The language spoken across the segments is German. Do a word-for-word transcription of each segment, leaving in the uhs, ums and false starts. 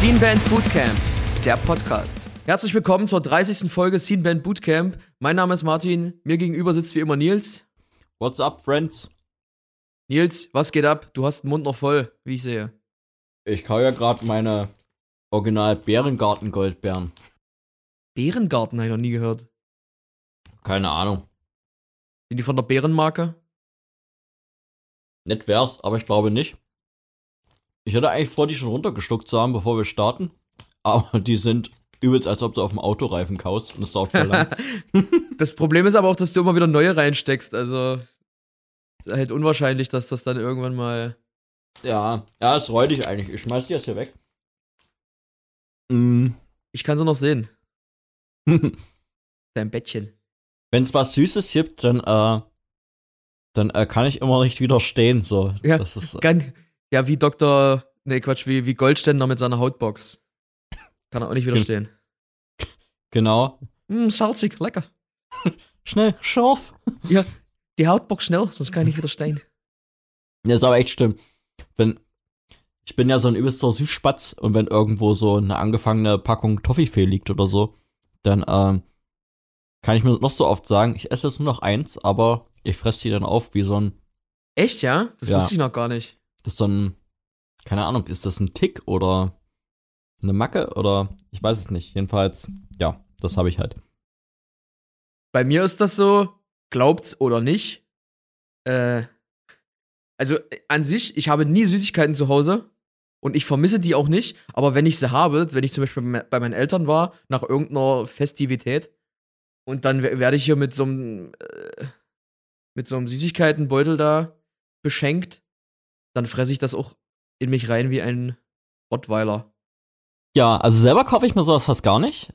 Scene Band Bootcamp, der Podcast. Herzlich willkommen zur dreißigsten Folge Scene Band Bootcamp. Mein Name ist Martin, mir gegenüber sitzt wie immer Nils. What's up, friends? Nils, was geht ab? Du hast den Mund noch voll, wie ich sehe. Ich kau ja gerade meine Original Bärengarten Goldbeeren. Bärengarten habe ich noch nie gehört. Keine Ahnung. Sind die von der Bärenmarke? Nett wär's, aber ich glaube nicht. Ich hätte eigentlich vor, die schon runtergeschluckt zu haben, bevor wir starten. Aber die sind übelst, als ob du auf dem Autoreifen kaust und das dauert voll lang. Das Problem ist aber auch, dass du immer wieder neue reinsteckst. Also ist halt unwahrscheinlich, dass das dann irgendwann mal... Ja, ja, ist räudig eigentlich. Ich schmeiß die jetzt hier weg. Mm. Ich kann sie noch sehen. Dein Bettchen. Wenn's was Süßes gibt, dann, äh, dann äh, kann ich immer nicht widerstehen. So. Ja, das ist, äh, kann, ja, wie Doktor, nee, Quatsch, wie, wie Goldständer mit seiner Hautbox. Kann er auch nicht widerstehen. Genau. Mm, salzig, lecker. Schnell, scharf. Ja, die Hautbox schnell, sonst kann ich nicht widerstehen. Ja, ist aber echt schlimm. Wenn, ich bin ja so ein übelster Süßspatz und wenn irgendwo so eine angefangene Packung Toffifee liegt oder so, dann ähm, kann ich mir noch so oft sagen, ich esse jetzt nur noch eins, aber ich fresse die dann auf wie so ein... Echt, ja? Das Ja. wusste ich noch gar nicht. Das ist so ein, keine Ahnung, ist das ein Tick oder eine Macke oder ich weiß es nicht. Jedenfalls, ja, das habe ich halt. Bei mir ist das so, glaubt's oder nicht. Äh, also äh, an sich, ich habe nie Süßigkeiten zu Hause und ich vermisse die auch nicht. Aber wenn ich sie habe, wenn ich zum Beispiel me- bei meinen Eltern war, nach irgendeiner Festivität und dann we- werde ich hier mit so einem äh, mit so einem Süßigkeitenbeutel da beschenkt, dann fresse ich das auch in mich rein wie ein Rottweiler. Ja, also selber kaufe ich mir sowas fast gar nicht.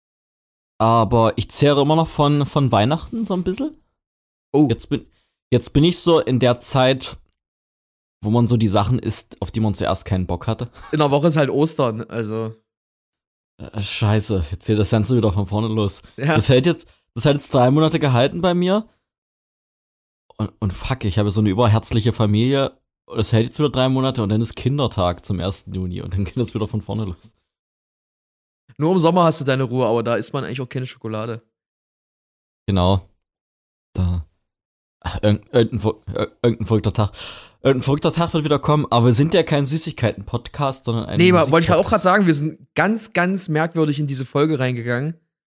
Aber ich zehre immer noch von, von Weihnachten so ein bisschen. Oh. Jetzt bin, jetzt bin ich so in der Zeit, wo man so die Sachen isst, auf die man zuerst keinen Bock hatte. In der Woche ist halt Ostern, also. Äh, scheiße, jetzt geht das Ganze wieder von vorne los. Ja. Das hält jetzt, das hat jetzt drei Monate gehalten bei mir. Und, und fuck, ich habe so eine überherzliche Familie. Das hält jetzt wieder drei Monate und dann ist Kindertag zum ersten Juni und dann geht das wieder von vorne los. Nur im Sommer hast du deine Ruhe, aber da isst man eigentlich auch keine Schokolade. Genau. Da. Ach, irgendein, irgendein, ver- irgendein verrückter Tag. Irgendein verrückter Tag wird wieder kommen, aber wir sind ja kein Süßigkeiten-Podcast, sondern ein Nee, aber wollte ich Musik-Podcast. auch gerade sagen, wir sind ganz, ganz merkwürdig in diese Folge reingegangen.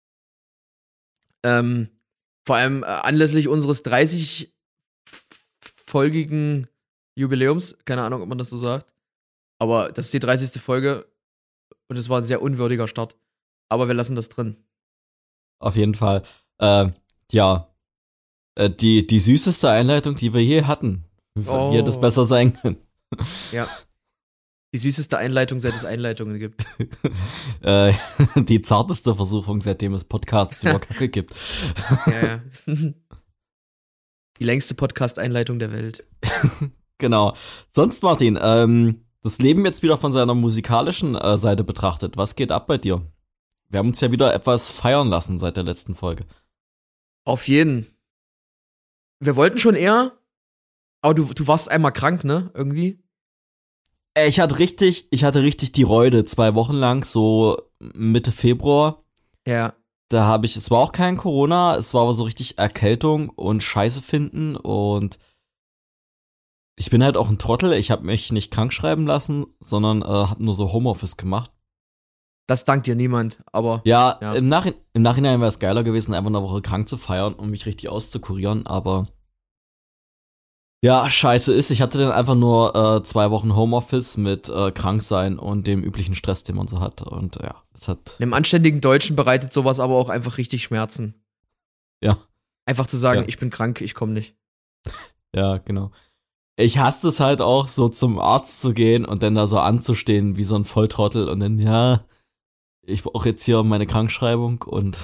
Ähm, vor allem äh, anlässlich unseres dreißig-folgigen Jubiläums. Keine Ahnung, ob man das so sagt. Aber das ist die dreißigste Folge und es war ein sehr unwürdiger Start. Aber wir lassen das drin. Auf jeden Fall. Äh, ja. Äh, die, die süßeste Einleitung, die wir je hatten. Wie Oh. hätte es besser sein können. Ja. Die süßeste Einleitung, seit es Einleitungen gibt. äh, die zarteste Versuchung, seitdem es Podcasts über Kacke gibt. Ja, ja. Die längste Podcast-Einleitung der Welt. Genau. Sonst, Martin, ähm, das Leben jetzt wieder von seiner musikalischen äh, Seite betrachtet. Was geht ab bei dir? Wir haben uns ja wieder etwas feiern lassen seit der letzten Folge. Auf jeden. Wir wollten schon eher, aber du, du warst einmal krank, ne? Irgendwie. Äh, Ich hatte richtig, ich hatte richtig die Reude, zwei Wochen lang, so Mitte Februar. Ja. Da habe ich, es war auch kein Corona, es war aber so richtig Erkältung und Scheiße finden und ich bin halt auch ein Trottel, ich habe mich nicht krank schreiben lassen, sondern äh, habe nur so Homeoffice gemacht. Das dankt dir niemand, aber. Ja, Ja. Im, Nachhin im Nachhinein wäre es geiler gewesen, einfach eine Woche krank zu feiern und mich richtig auszukurieren, aber ja, scheiße ist, ich hatte dann einfach nur äh, zwei Wochen Homeoffice mit äh, Kranksein und dem üblichen Stress, den man so hat und ja, es hat, einem anständigen Deutschen bereitet sowas aber auch einfach richtig Schmerzen. ja, Einfach zu sagen, Ja. ich bin krank, ich komme nicht. ja, genau. Ich hasse es halt auch, so zum Arzt zu gehen und dann da so anzustehen wie so ein Volltrottel und dann, ja, ich brauche jetzt hier meine Krankschreibung und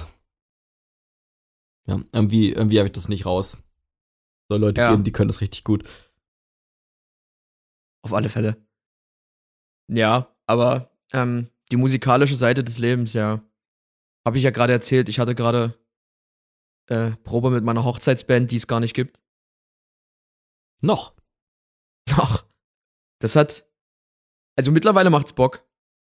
ja, irgendwie, irgendwie habe ich das nicht raus. Soll Leute Ja. geben, die können das richtig gut. Auf alle Fälle. Ja, aber ähm, die musikalische Seite des Lebens, ja. Habe ich ja gerade erzählt, ich hatte gerade äh, Probe mit meiner Hochzeitsband, die es gar nicht gibt. Noch. Ach, das hat. Also mittlerweile macht's Bock.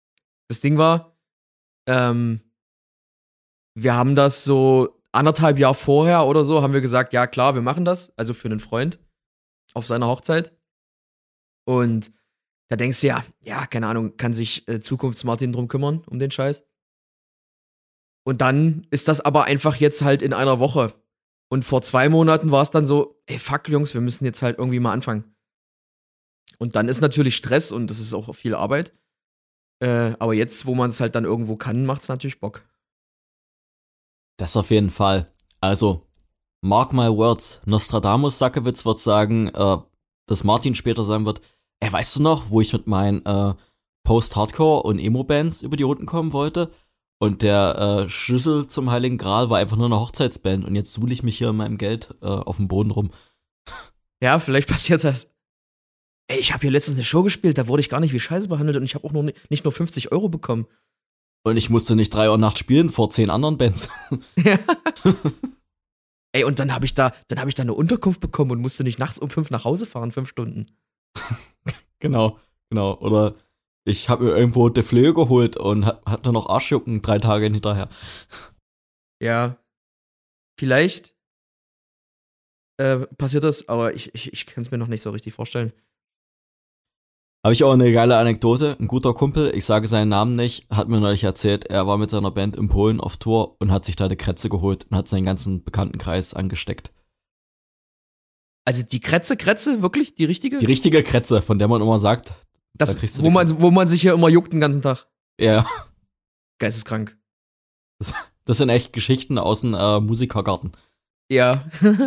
Das Ding war, ähm, wir haben das so anderthalb Jahre vorher oder so, haben wir gesagt, ja klar, wir machen das, also für einen Freund auf seiner Hochzeit. Und da denkst du ja, ja, keine Ahnung, kann sich äh, Zukunfts-Martin drum kümmern, um den Scheiß. Und dann ist das aber einfach jetzt halt in einer Woche. Und vor zwei Monaten war es dann so, ey, fuck, Jungs, wir müssen jetzt halt irgendwie mal anfangen. Und dann ist natürlich Stress und das ist auch viel Arbeit. Äh, aber jetzt, wo man es halt dann irgendwo kann, macht es natürlich Bock. Das auf jeden Fall. Also, mark my words, Nostradamus Sackewitz wird sagen, äh, dass Martin später sagen wird, ey, weißt du noch, wo ich mit meinen äh, Post-Hardcore- und Emo-Bands über die Runden kommen wollte? Und der äh, Schlüssel zum Heiligen Gral war einfach nur eine Hochzeitsband und jetzt suhle ich mich hier in meinem Geld äh, auf dem Boden rum. Ja, vielleicht passiert das. Ey, ich habe hier letztens eine Show gespielt, da wurde ich gar nicht wie Scheiße behandelt und ich habe auch noch nicht nur fünfzig Euro bekommen. Und ich musste nicht drei Uhr nachts spielen vor zehn anderen Bands. Ja. Ey, und dann habe ich da, dann habe ich da eine Unterkunft bekommen und musste nicht nachts um fünf nach Hause fahren, fünf Stunden. Genau, genau. Oder ich habe mir irgendwo De Fleur geholt und hatte noch Arschjucken drei Tage hinterher. Ja. Vielleicht äh, passiert das, aber ich, ich, ich kann es mir noch nicht so richtig vorstellen. Habe ich auch eine geile Anekdote. Ein guter Kumpel, ich sage seinen Namen nicht, hat mir neulich erzählt, er war mit seiner Band in Polen auf Tour und hat sich da eine Krätze geholt und hat seinen ganzen Bekanntenkreis angesteckt. Also die Krätze, Krätze, wirklich? Die richtige? Die richtige Krätze, von der man immer sagt, das, da kriegst du wo, man, wo man sich hier immer juckt den ganzen Tag. Ja. Geisteskrank. Das, das sind echt Geschichten aus dem äh, Musikergarten. Ja.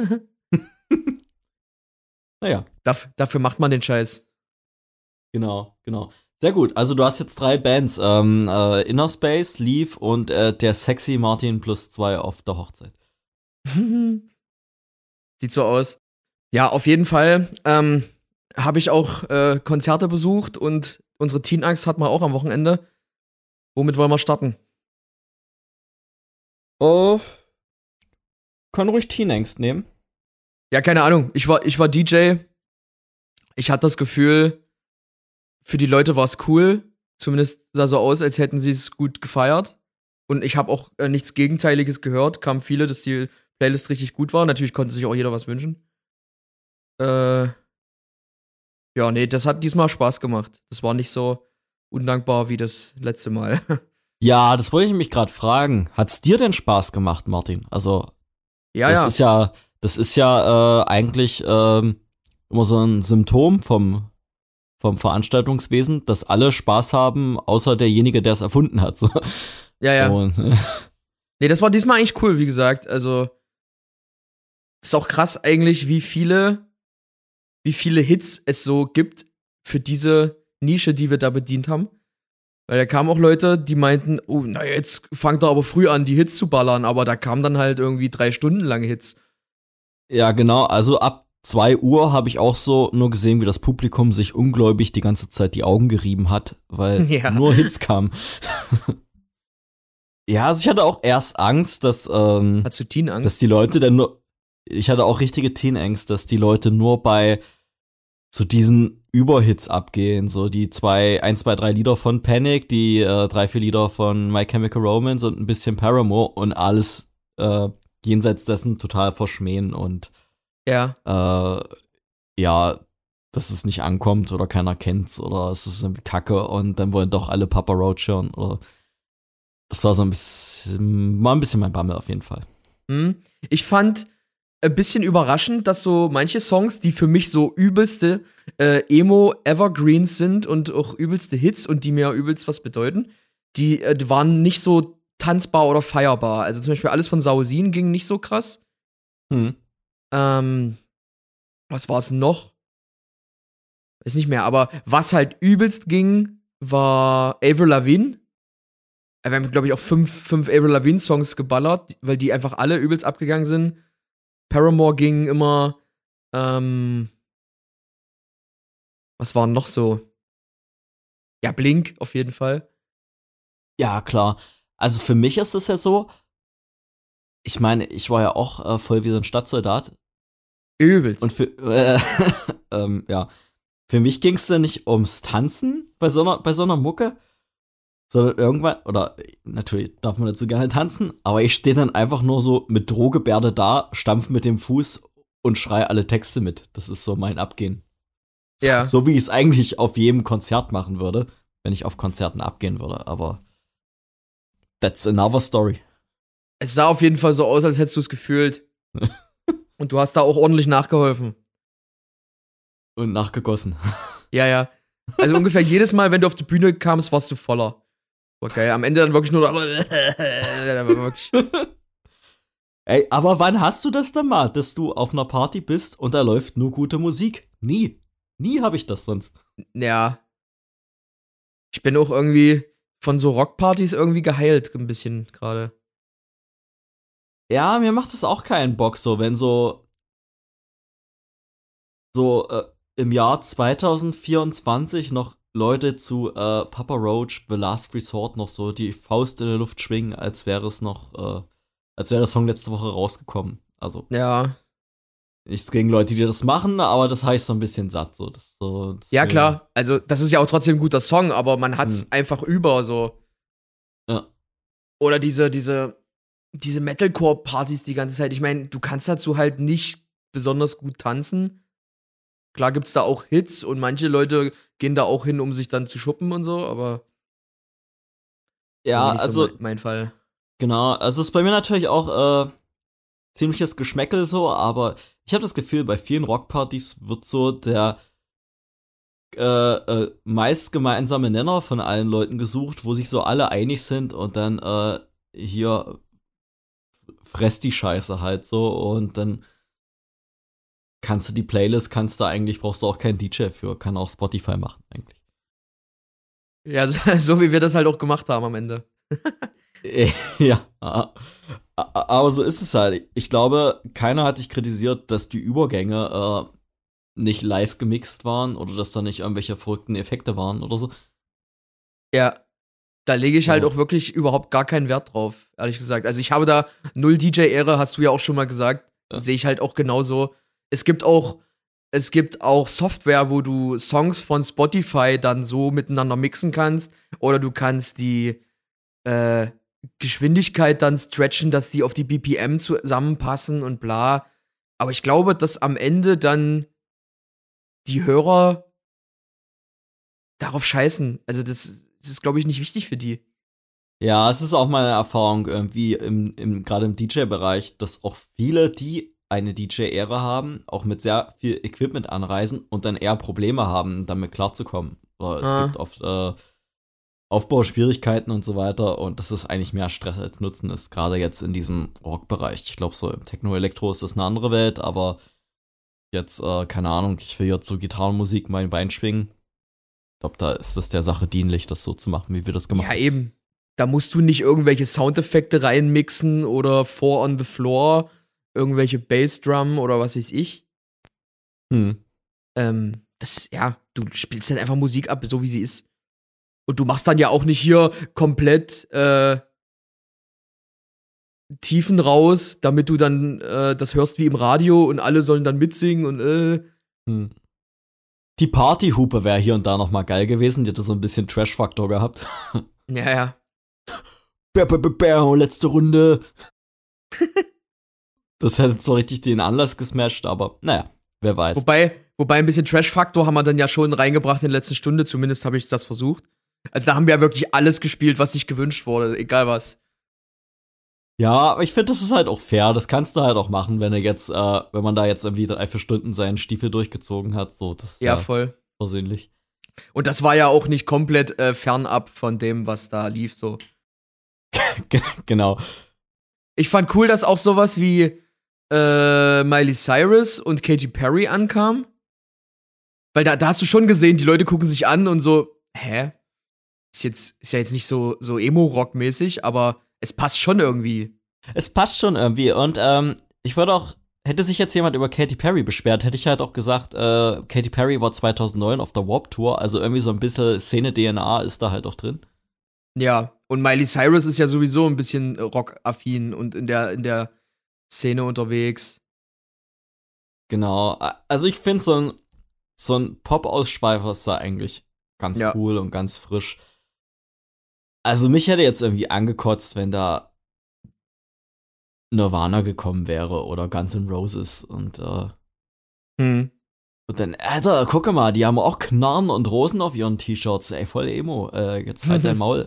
Naja. Darf, dafür macht man den Scheiß. Genau, genau. Sehr gut. Also du hast jetzt drei Bands. Ähm, äh, Inner Space, Leaf und äh, der Sexy Martin plus zwei auf der Hochzeit. Sieht so aus. Ja, auf jeden Fall ähm, habe ich auch äh, Konzerte besucht und unsere Teen-Angst hat man auch am Wochenende. Womit wollen wir starten? Oh, kann ruhig Teen Angst nehmen. Ja, keine Ahnung. Ich war, ich war D J. Ich hatte das Gefühl, für die Leute war es cool. Zumindest sah so aus, als hätten sie es gut gefeiert. Und ich habe auch äh, nichts Gegenteiliges gehört. Kamen viele, dass die Playlist richtig gut war. Natürlich konnte sich auch jeder was wünschen. Äh, ja, nee, das hat diesmal Spaß gemacht. Das war nicht so undankbar wie das letzte Mal. Ja, das wollte ich mich gerade fragen. Hat's dir denn Spaß gemacht, Martin? Also, ja, das ja. ist ja, das ist ja äh, eigentlich ähm, immer so ein Symptom vom vom Veranstaltungswesen, dass alle Spaß haben, außer derjenige, der es erfunden hat. So. Ja, ja. Und, nee, das war diesmal eigentlich cool, wie gesagt. Also, ist auch krass eigentlich, wie viele, wie viele Hits es so gibt für diese Nische, die wir da bedient haben. Weil da kamen auch Leute, die meinten, oh, na jetzt fangt er aber früh an, die Hits zu ballern, aber da kamen dann halt irgendwie drei Stunden lange Hits. Ja, genau, also ab zwei Uhr habe ich auch so nur gesehen, wie das Publikum sich ungläubig die ganze Zeit die Augen gerieben hat, weil Ja. nur Hits kamen. Ja, also ich hatte auch erst Angst, dass, ähm, Hast du Teen-Angst? dass die Leute dann nur, ich hatte auch richtige Teen-Angst, dass die Leute nur bei so diesen Überhits abgehen, so die zwei, ein, zwei, drei Lieder von Panic, die äh, drei, vier Lieder von My Chemical Romance und ein bisschen Paramore und alles äh, jenseits dessen total verschmähen und Ja. äh, ja, dass es nicht ankommt oder keiner kennt's oder es ist irgendwie Kacke und dann wollen doch alle Papa Roach hören oder das war so ein bisschen, war ein bisschen mein Bammel auf jeden Fall. Hm. Ich fand ein bisschen überraschend, dass so manche Songs, die für mich so übelste äh, Emo-Evergreens sind und auch übelste Hits und die mir übelst was bedeuten, die, äh, die waren nicht so tanzbar oder feierbar. Also zum Beispiel alles von Sausin ging nicht so krass. Hm. Ähm, was war es noch? Weiß nicht mehr, aber was halt übelst ging, war Avril Lavigne. Wir haben, glaube ich, auch fünf, fünf Avril Lavigne-Songs geballert, weil die einfach alle übelst abgegangen sind. Paramore ging immer, ähm, was war noch so? Ja, Blink auf jeden Fall. Ja, klar. Also für mich ist es ja so, ich meine, ich war ja auch äh, voll wie so ein Stadtsoldat. Übelst. Und für, äh, ähm, ja, für mich ging es ja nicht ums Tanzen bei so einer, bei so einer Mucke, sondern irgendwann, oder natürlich darf man dazu gerne tanzen, aber ich stehe dann einfach nur so mit Drohgebärde da, stampf mit dem Fuß und schrei alle Texte mit. Das ist so mein Abgehen. So, Ja. so wie ich es eigentlich auf jedem Konzert machen würde, wenn ich auf Konzerten abgehen würde, aber that's another story. Es sah auf jeden Fall so aus, als hättest du es gefühlt. Und du hast da auch ordentlich nachgeholfen. Und nachgegossen. Ja, ja. Also ungefähr jedes Mal, wenn du auf die Bühne kamst, warst du voller. War geil. Am Ende dann wirklich nur noch. wirklich. Ey, aber wann hast du das denn mal, dass du auf einer Party bist und da läuft nur gute Musik? Nie. Nie habe ich das sonst. Ja. Ich bin auch irgendwie von so Rockpartys irgendwie geheilt, ein bisschen gerade. Ja, mir macht das auch keinen Bock, so, wenn so so äh, im Jahr zwanzig vierundzwanzig noch Leute zu äh, Papa Roach, The Last Resort noch so die Faust in der Luft schwingen, als wäre es noch, äh, als wäre der Song letzte Woche rausgekommen. Also, Ja. nichts gegen Leute, die das machen, aber das heißt so ein bisschen satt, so. Das, so das Ja, klar. Also, das ist ja auch trotzdem ein guter Song, aber man hat's Hm. einfach über, so. Ja. Oder diese, diese, diese Metalcore-Partys die ganze Zeit. Ich meine, du kannst dazu halt nicht besonders gut tanzen. Klar gibt's da auch Hits und manche Leute gehen da auch hin, um sich dann zu schuppen und so, aber Ja, nicht also, so mein, mein Fall. genau, also ist bei mir natürlich auch äh, ziemliches Geschmäckel so, aber ich habe das Gefühl, bei vielen Rockpartys wird so der äh, äh, meist gemeinsame Nenner von allen Leuten gesucht, wo sich so alle einig sind und dann äh, hier fresst die Scheiße halt so und dann kannst du die Playlist, kannst du eigentlich, brauchst du auch keinen D J für, kann auch Spotify machen eigentlich. Ja, so, so wie wir das halt auch gemacht haben am Ende. Ja, aber so ist es halt. Ich glaube, keiner hat dich kritisiert, dass die Übergänge äh, nicht live gemixt waren oder dass da nicht irgendwelche verrückten Effekte waren oder so. Ja, da lege ich halt Oh. auch wirklich überhaupt gar keinen Wert drauf, ehrlich gesagt. Also ich habe da null D J-Ehre, hast du ja auch schon mal gesagt. Ja. Sehe ich halt auch genauso. Es gibt auch, es gibt auch Software, wo du Songs von Spotify dann so miteinander mixen kannst. Oder du kannst die äh, Geschwindigkeit dann stretchen, dass die auf die B P M zusammenpassen und bla. Aber ich glaube, dass am Ende dann die Hörer darauf scheißen. Also das, das ist, glaube ich, nicht wichtig für die. Ja, es ist auch meine Erfahrung irgendwie im, im gerade im D J-Bereich, dass auch viele, die eine D J-Ära haben, auch mit sehr viel Equipment anreisen und dann eher Probleme haben, damit klarzukommen. Oder es Ah. gibt oft äh, Aufbauschwierigkeiten und so weiter und das ist eigentlich mehr Stress als Nutzen ist, gerade jetzt in diesem Rockbereich. Ich glaube, so im Techno-Elektro ist das eine andere Welt, aber jetzt, äh, keine Ahnung, ich will jetzt so Gitarrenmusik mein Bein schwingen. Ich glaube, da ist es der Sache dienlich, das so zu machen, wie wir das gemacht Ja, haben. eben. Da musst du nicht irgendwelche Soundeffekte reinmixen oder Four on the Floor, irgendwelche Bassdrum oder was weiß ich. Hm. Ähm, das, ja, du spielst halt einfach Musik ab, so wie sie ist. Und du machst dann ja auch nicht hier komplett äh, Tiefen raus, damit du dann äh, das hörst wie im Radio und alle sollen dann mitsingen und äh. Hm. Die Partyhupe wäre hier und da noch mal geil gewesen. Die hätte so ein bisschen Trash-Faktor gehabt. Ja, ja. Bäh, bäh, bäh, bäh, letzte Runde. Das hätte so richtig den Anlass gesmashed, aber naja, wer weiß. Wobei, wobei ein bisschen Trash-Faktor haben wir dann ja schon reingebracht in der letzten Stunde, zumindest habe ich das versucht. Also da haben wir ja wirklich alles gespielt, was sich gewünscht wurde, egal was. Ja, aber ich finde, das ist halt auch fair. Das kannst du halt auch machen, wenn er jetzt, äh, wenn man da jetzt irgendwie drei, vier Stunden seinen Stiefel durchgezogen hat. So, das ist Ja, ja voll. versöhnlich. Und das war ja auch nicht komplett äh, fernab von dem, was da lief, so. Genau. Ich fand cool, dass auch sowas wie äh, Miley Cyrus und Katy Perry ankam. Weil da, da hast du schon gesehen, die Leute gucken sich an und so, hä? Ist jetzt, ist ja jetzt nicht so, so Emo-Rock-mäßig, aber es passt schon irgendwie. Es passt schon irgendwie. Und ähm, ich würde auch, hätte sich jetzt jemand über Katy Perry beschwert, hätte ich halt auch gesagt, äh, Katy Perry war zweitausendneun auf der Warped Tour, also irgendwie so ein bisschen Szene-D N A ist da halt auch drin. Ja, und Miley Cyrus ist ja sowieso ein bisschen rockaffin und in der, in der Szene unterwegs. Genau. Also ich finde so ein, so ein Pop-Ausschweifer ist da eigentlich ganz Ja. cool und ganz frisch. Also mich hätte jetzt irgendwie angekotzt, wenn da Nirvana gekommen wäre oder Guns N' Roses und, äh, Hm. und dann, Alter, gucke mal, die haben auch Knarren und Rosen auf ihren T-Shirts, ey, voll Emo, äh, jetzt halt dein Maul.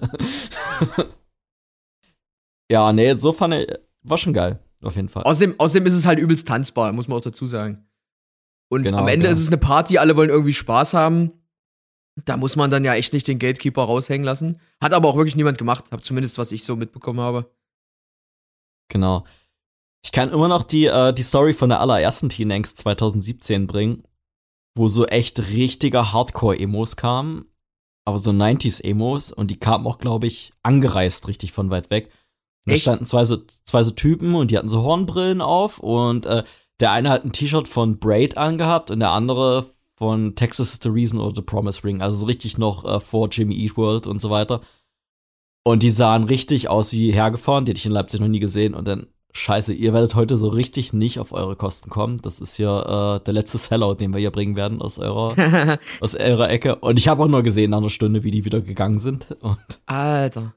Ja, nee, so fand ich, war schon geil, auf jeden Fall. Außerdem, außerdem ist es halt übelst tanzbar, muss man auch dazu sagen. Und Genau, am Ende genau. ist es eine Party, alle wollen irgendwie Spaß haben. Da muss man dann ja echt nicht den Gatekeeper raushängen lassen. Hat aber auch wirklich niemand gemacht, hab zumindest, was ich so mitbekommen habe. Genau. Ich kann immer noch die, äh, die Story von der allerersten Teen Angst zwanzig siebzehn bringen, wo so echt richtiger Hardcore-Emos kamen, aber so neunziger-Emos und die kamen auch, glaube ich, angereist richtig von weit weg. Und da Echt? standen zwei so, zwei so Typen und die hatten so Hornbrillen auf und äh, der eine hat ein T-Shirt von Braid angehabt und der andere von Texas is the Reason oder The Promise Ring, also so richtig noch äh, vor Jimmy Eat World und so weiter. Und die sahen richtig aus wie hergefahren, die hätte ich in Leipzig noch nie gesehen. Und dann, scheiße, ihr werdet heute so richtig nicht auf eure Kosten kommen. Das ist hier äh, der letzte Sellout, den wir hier bringen werden aus eurer, aus eurer Ecke. Und ich habe auch nur gesehen nach einer Stunde, wie die wieder gegangen sind. Und Alter.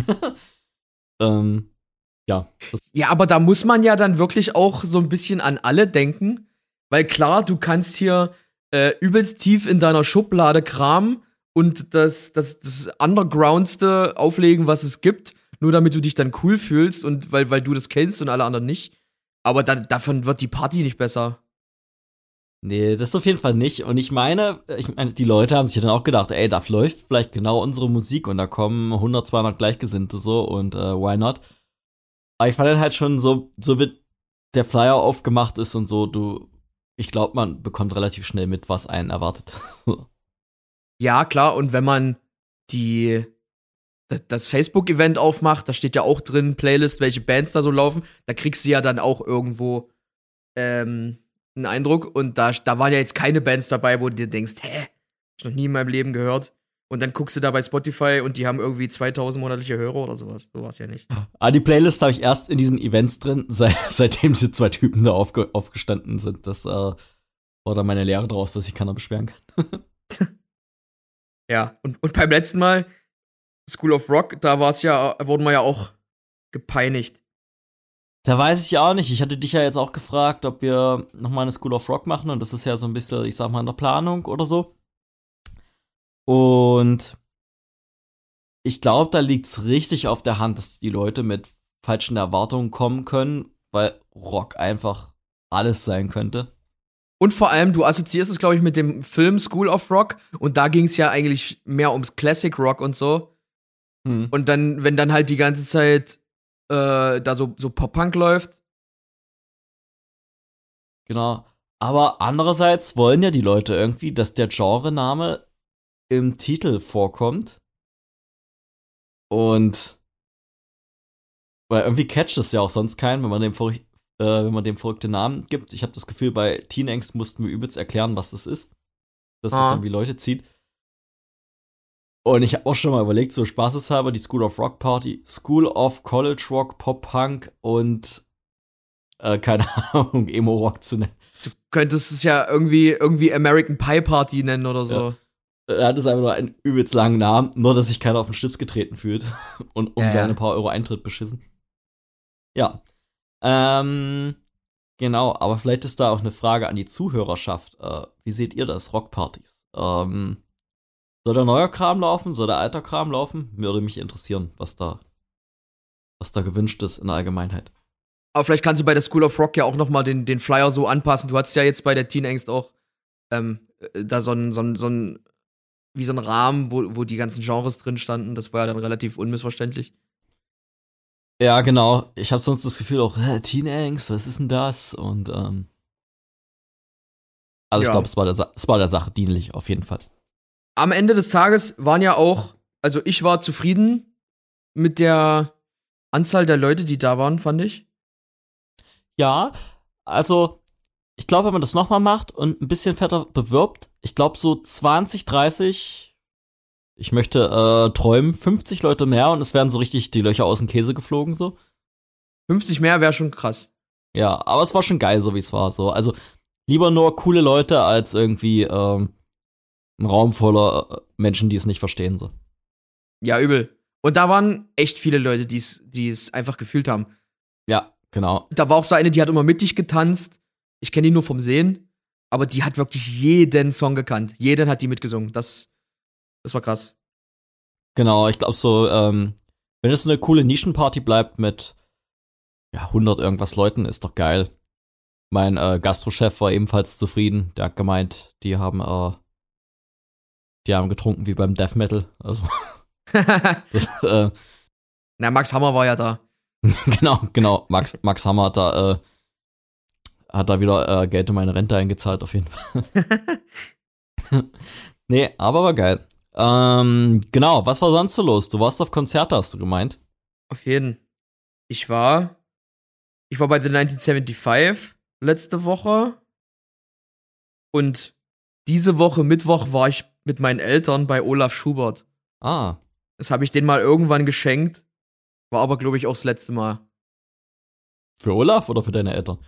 ähm, ja. Das, Ja, aber da muss man ja dann wirklich auch so ein bisschen an alle denken. Weil klar, du kannst hier äh, übelst tief in deiner Schublade kramen und das, das, das Undergroundste auflegen, was es gibt, nur damit du dich dann cool fühlst und weil, weil du das kennst und alle anderen nicht. Aber da, davon wird die Party nicht besser. nee, das auf jeden Fall nicht. Und ich meine, ich meine, die Leute haben sich dann auch gedacht, ey, da läuft vielleicht genau unsere Musik und da kommen hundert, zweihundert Gleichgesinnte so und äh, why not? Aber ich fand dann halt schon so, so wie der Flyer aufgemacht ist und so, du, ich glaube, man bekommt relativ schnell mit, was einen erwartet. Ja, klar, und wenn man die das, das Facebook-Event aufmacht, da steht ja auch drin, Playlist, welche Bands da so laufen, da kriegst du ja dann auch irgendwo ähm, einen Eindruck. Und da, da waren ja jetzt keine Bands dabei, wo du dir denkst, hä, hab ich noch nie in meinem Leben gehört. Und dann guckst du da bei Spotify und die haben irgendwie zweitausend monatliche Hörer oder sowas. So war's ja nicht. Ah, die Playlist habe ich erst in diesen Events drin, seit, seitdem diese zwei Typen da aufge, aufgestanden sind. Das äh, war dann meine Lehre draus, dass sich keiner beschweren kann. Ja, und, und beim letzten Mal, School of Rock, da war's ja, wurden wir ja auch gepeinigt. Da weiß ich auch nicht. Ich hatte dich ja jetzt auch gefragt, ob wir nochmal eine School of Rock machen. Und das ist ja so ein bisschen, ich sag mal, in der Planung oder so. Und ich glaube, da liegt's richtig auf der Hand, dass die Leute mit falschen Erwartungen kommen können, weil Rock einfach alles sein könnte. Und vor allem, du assoziierst es, glaube ich, mit dem Film School of Rock. Und da ging es ja eigentlich mehr ums Classic Rock und so. Hm. Und dann, wenn dann halt die ganze Zeit äh, da so, so Pop-Punk läuft. Genau. Aber andererseits wollen ja die Leute irgendwie, dass der Genrename im Titel vorkommt. Und weil irgendwie catcht es ja auch sonst keinen, wenn man dem verrück- äh, wenn man dem verrückte Namen gibt. Ich habe das Gefühl, bei Teen Angst mussten wir übelst erklären, was das ist. Dass das Ah. irgendwie Leute zieht. Und ich habe auch schon mal überlegt, so spaßeshalber, die School of Rock Party, School of College Rock, Pop-Punk und äh, keine Ahnung, Emo-Rock zu nennen. Du könntest es ja irgendwie, irgendwie American Pie Party nennen oder so. Er hat es einfach nur einen übelst langen Namen, nur dass sich keiner auf den Schlips getreten fühlt und um Ja, ja. seine paar Euro Eintritt beschissen. Ja. Ähm, genau, aber vielleicht ist da auch eine Frage an die Zuhörerschaft. Äh, wie seht ihr das, Rockpartys? Ähm, soll der neue Kram laufen? Soll der alter Kram laufen? Würde mich interessieren, was da, was da gewünscht ist in der Allgemeinheit. Aber vielleicht kannst du bei der School of Rock ja auch noch mal den, den Flyer so anpassen. Du hattest ja jetzt bei der Teen Angst auch ähm, äh, da so ein, so ein, so ein, wie so ein Rahmen, wo, wo die ganzen Genres drin standen. Das war ja dann relativ unmissverständlich. Ja, genau. Ich habe sonst das Gefühl auch, hä, Teen Angst, was ist denn das? Und ähm, also Ja. ich glaube, es war der Sa- es war der Sache dienlich, auf jeden Fall. Am Ende des Tages waren ja auch, also ich war zufrieden mit der Anzahl der Leute, die da waren, fand ich. Ja, also ich glaube, wenn man das nochmal macht und ein bisschen fetter bewirbt, ich glaube so zwanzig, dreißig, ich möchte äh, träumen, fünfzig Leute mehr und es werden so richtig die Löcher aus dem Käse geflogen so. fünfzig mehr wäre schon krass. Ja, aber es war schon geil, so wie es war. So. Also lieber nur coole Leute als irgendwie ähm, ein Raum voller äh, Menschen, die es nicht verstehen. So. Ja, übel. Und da waren echt viele Leute, die es einfach gefühlt haben. Ja, genau. Da war auch so eine, die hat immer mittig getanzt. Ich kenne die nur vom Sehen. Aber die hat wirklich jeden Song gekannt. Jeden hat die mitgesungen. Das, das war krass. Genau, ich glaube so, ähm, wenn es eine coole Nischenparty bleibt mit ja, hundert irgendwas Leuten, ist doch geil. Mein äh, Gastrochef war ebenfalls zufrieden. Der hat gemeint, die haben, äh, die haben getrunken wie beim Death Metal. Also, das, äh, Na, Max Hammer war ja da. genau, genau. Max, Max Hammer hat da, äh, hat da wieder äh, Geld in meine Rente eingezahlt, auf jeden Fall. Nee, aber war geil. Ähm, genau, was war sonst so los? Du warst auf Konzerte, hast du gemeint? Auf jeden. Ich war, ich war bei The neunzehnhundertfünfundsiebzig letzte Woche. Und diese Woche, Mittwoch, war ich mit meinen Eltern bei Olaf Schubert. Ah. Das habe ich denen mal irgendwann geschenkt. War aber, glaube ich, auch das letzte Mal. Für Olaf oder für deine Eltern?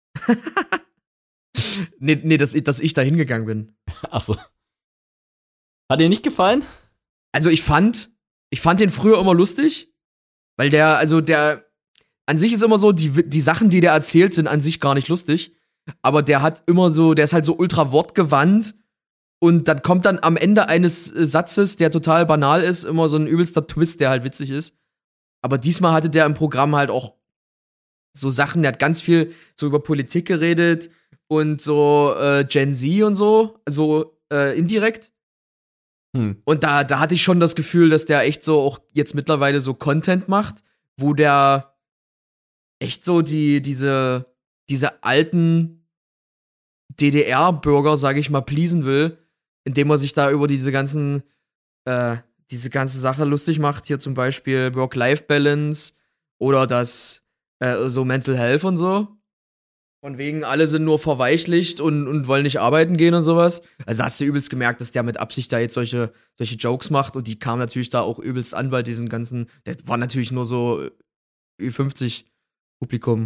nee, nee, dass, dass ich da hingegangen bin. Achso. Hat dir nicht gefallen? Also ich fand, ich fand den früher immer lustig, weil der, also der, an sich ist immer so, die, die Sachen, die der erzählt, sind an sich gar nicht lustig. Aber der hat immer so, der ist halt so ultra wortgewandt und dann kommt dann am Ende eines Satzes, der total banal ist, immer so ein übelster Twist, der halt witzig ist. Aber diesmal hatte der im Programm halt auch so Sachen, der hat ganz viel so über Politik geredet und so äh, Gen Z und so, so äh, indirekt. Hm. Und da, da hatte ich schon das Gefühl, dass der echt so auch jetzt mittlerweile so Content macht, wo der echt so die, diese, diese alten D D R-Bürger, sage ich mal, pleasen will, indem er sich da über diese ganzen, äh, diese ganze Sache lustig macht. Hier zum Beispiel Work-Life-Balance oder das, äh, so Mental Health und so. Von wegen, alle sind nur verweichlicht und, und wollen nicht arbeiten gehen und sowas. Also hast du übelst gemerkt, dass der mit Absicht da jetzt solche, solche Jokes macht und die kam natürlich da auch übelst an bei diesem ganzen, das war natürlich nur so Ü fünfzig Publikum.